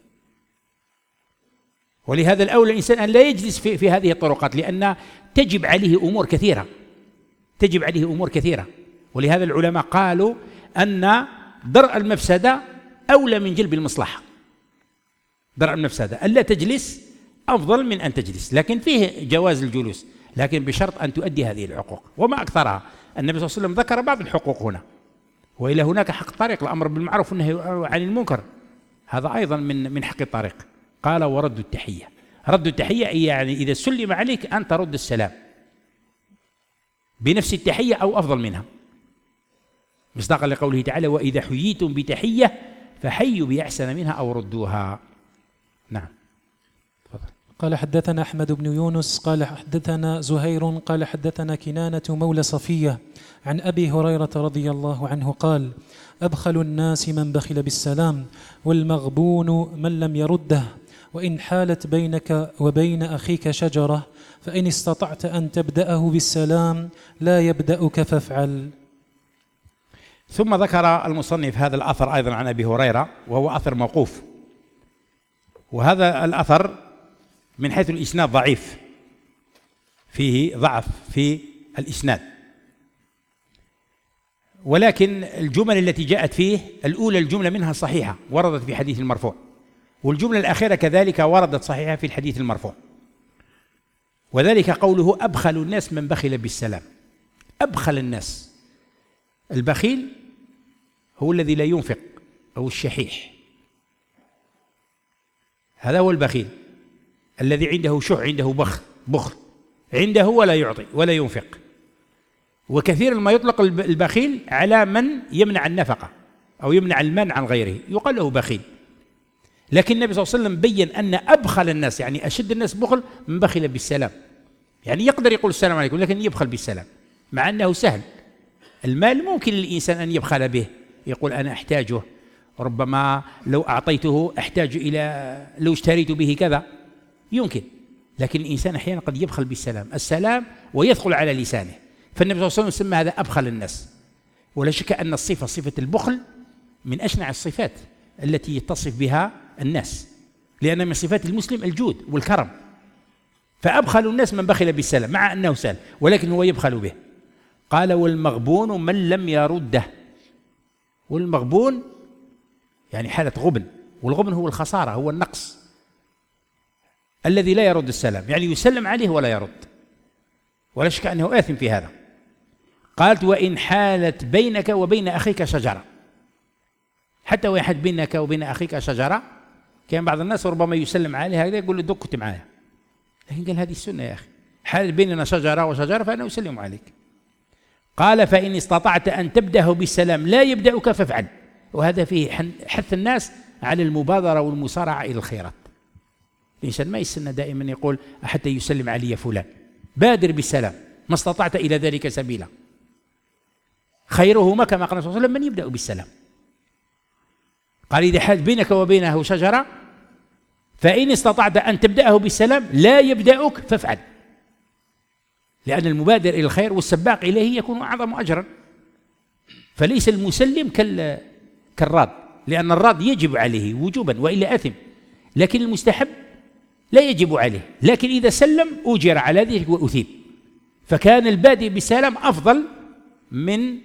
ولهذا الأولى الإنسان أن لا يجلس في هذه الطرقات، لأن تجب عليه أمور كثيرة. ولهذا العلماء قالوا أن درء المفسدة أولى من جلب المصلحة. درء المفسدة ألا تجلس أفضل من أن تجلس، لكن فيه جواز الجلوس، لكن بشرط أن تؤدي هذه الحقوق وما أكثرها. النبي صلى الله عليه وسلم ذكر بعض الحقوق هنا، وإلى هناك حق الطريق، الأمر بالمعروف والنهي عن المنكر، هذا أيضا من حق الطريق. قال ورد التحية. رد التحية يعني إذا سلم عليك أن ترد السلام بنفس التحية أو أفضل منها، مصداقا لقوله تعالى وإذا حييتم بتحية فحيوا بأحسن منها أو ردوها. نعم. قال حدثنا أحمد بن يونس قال حدثنا زهير قال حدثنا كنانة مولى صفية عن أبي هريرة رضي الله عنه قال أبخل الناس من بخل بالسلام، والمغبون من لم يرده، وإن حالت بينك وبين أخيك شجرة فإن استطعت أن تبدأه بالسلام لا يبدأك فافعل. ثم ذكر المصنف هذا الأثر أيضا عن أبي هريرة، وهو أثر موقوف، وهذا الأثر من حيث الإسناد ضعيف، فيه ضعف في الإسناد، ولكن الجمل التي جاءت فيه الأولى الجملة منها صحيحة وردت في حديث المرفوع، والجملة الأخيرة كذلك وردت صحيحة في الحديث المرفوع، وذلك قوله أبخل الناس من بخل بالسلام. أبخل الناس، البخيل هو الذي لا ينفق أو الشحيح، هذا هو البخيل الذي عنده شح، عنده بخل، عنده ولا يعطي ولا ينفق. وكثيرا ما يطلق البخيل على من يمنع النفقة أو يمنع المال عن غيره، يقال له بخيل. لكن النبي صلى الله عليه وسلم بين أن أبخل الناس، يعني أشد الناس بخل، من بخل بالسلام، يعني يقدر يقول السلام عليكم لكن يبخل بالسلام، مع أنه سهل. المال ممكن للإنسان أن يبخل به، يقول أنا أحتاجه، ربما لو أعطيته أحتاج إلى، لو اشتريت به كذا، يمكن. لكن الإنسان أحيانا قد يبخل بالسلام، السلام ويثقل على لسانه، فالنبي صلى الله عليه وسلم سمى هذا أبخل الناس. ولا شك أن صفة البخل من أشنع الصفات التي يتصف بها الناس، لأن من صفات المسلم الجود والكرم. فأبخل الناس من بخل بالسلام، مع أنه سهل ولكن هو يبخل به. قال والمغبون من لم يرده. والمغبون يعني حالة غبن، والغبن هو الخسارة، هو النقص، الذي لا يرد السلام، يعني يسلم عليه ولا يرد، ولا شك أنه آثم في هذا. قالت وإن حالت بينك وبين أخيك شجرة، حتى وإن حالت بينك وبين أخيك شجرة، كان بعض الناس ربما يسلم عليه هذا يقول له دك كنت معايا، لكن قال هذه السنة يا أخي، حالت بيننا شجرة وشجرة فأنا أسلم عليك. قال فإن استطعت أن تبدأه بالسلام لا يبدأك فافعل. وهذا فيه حث الناس على المبادرة والمسارعة إلى الخيرات. الإنسان ما يستنى دائما يقول حتى يسلم علي فلان، بادر بالسلام، ما استطعت إلى ذلك سبيلا. خيرهما كما قال صلى الله عليه وسلم من يبدأ بالسلام. قال إذا حال بينك وبينه شجرة فإن استطعت أن تبدأه بالسلام لا يبدأك فافعل، لأن المبادر إلى الخير والسباق إليه يكون أعظم أجرا. فليس المسلم كالراد، لأن الراد يجب عليه وجوبا وإلا أثم، لكن المستحب لا يجب عليه، لكن إذا سلم أجر على ذلك وأثيب. فكان البادئ بالسلام أفضل من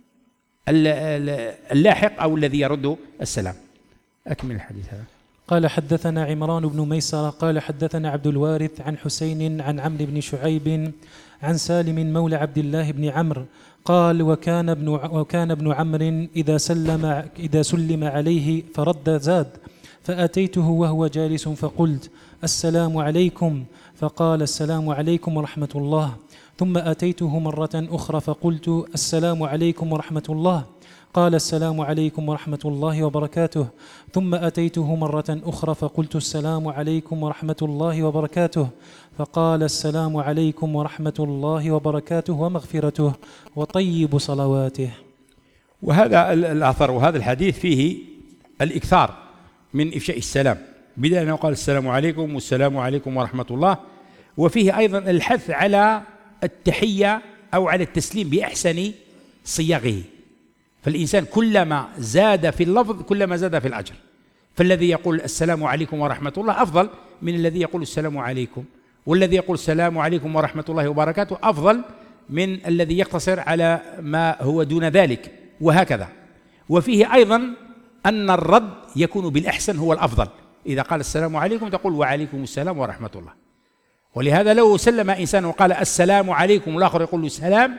اللاحق أو الذي يرد السلام. أكمل الحديث هذا. قال حدثنا عمران بن ميسرة قال حدثنا عبد الوارث عن حسين عن عمرو بن شعيب عن سالم مولى عبد الله بن عمرو قال وكان ابن عمرو إذا سلم عليه فرد زاد، فأتيته وهو جالس فقلت السلام عليكم، فقال السلام عليكم ورحمة الله. ثم أتيته مرة أخرى فقلت السلام عليكم ورحمة الله، قال السلام عليكم ورحمة الله وبركاته. ثم أتيته مرة أخرى فقلت السلام عليكم ورحمة الله وبركاته، فقال السلام عليكم ورحمة الله وبركاته ومغفرته وطيب صلواته. وهذا الأثر وهذا الحديث فيه الإكثار من إفشاء السلام، بدأ أنه قال السلام عليكم والسلام عليكم ورحمة الله، وفيه أيضا الحث على التحية أو على التسليم بأحسن صياغه. فالإنسان كلما زاد في اللفظ كلما زاد في الأجر، فالذي يقول السلام عليكم ورحمة الله أفضل من الذي يقول السلام عليكم، والذي يقول السلام عليكم ورحمة الله وبركاته أفضل من الذي يقتصر على ما هو دون ذلك، وهكذا. وفيه أيضا أن الرد يكون بالأحسن هو الأفضل، إذا قال السلام عليكم تقول وعليكم السلام ورحمة الله. ولهذا لو سلم إنسان وقال السلام عليكم والآخر يقول له السلام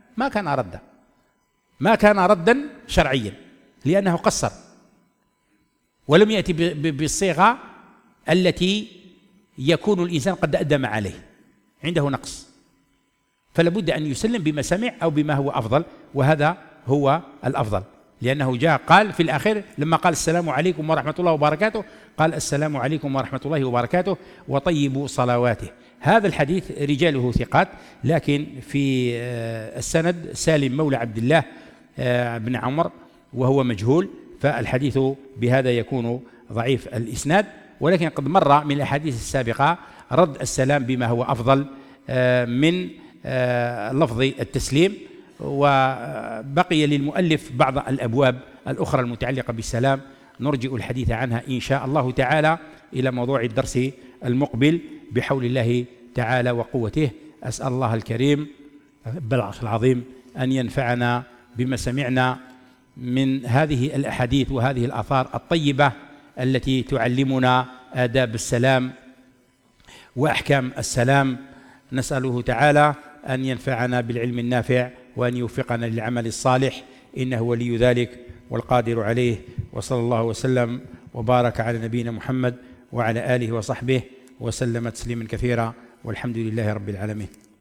ما كان ردا شرعيا، لأنه قصر ولم يأتي بالصيغة التي يكون الإنسان قد أدم عليه، عنده نقص، فلا بد أن يسلم بما سمع أو بما هو أفضل، وهذا هو الأفضل، لأنه جاء قال في الأخير لما قال السلام عليكم ورحمة الله وبركاته قال السلام عليكم ورحمة الله وبركاته وطيب صلواته. هذا الحديث رجاله ثقات، لكن في السند سالم مولى عبد الله بن عمر وهو مجهول، فالحديث بهذا يكون ضعيف الإسناد. ولكن قد مر من الأحاديث السابقة رد السلام بما هو أفضل من لفظ التسليم. وبقي للمؤلف بعض الأبواب الأخرى المتعلقة بالسلام نرجئ الحديث عنها إن شاء الله تعالى إلى موضوع الدرس المقبل بحول الله تعالى وقوته. أسأل الله الكريم رب العرش العظيم أن ينفعنا بما سمعنا من هذه الأحاديث وهذه الآثار الطيبة التي تعلمنا آداب السلام وأحكام السلام. نسأله تعالى أن ينفعنا بالعلم النافع وأن يوفقنا للعمل الصالح، إنه ولي ذلك والقادر عليه. وصلى الله وسلم وبارك على نبينا محمد وعلى آله وصحبه وسلم تسليما كثيرا، والحمد لله رب العالمين.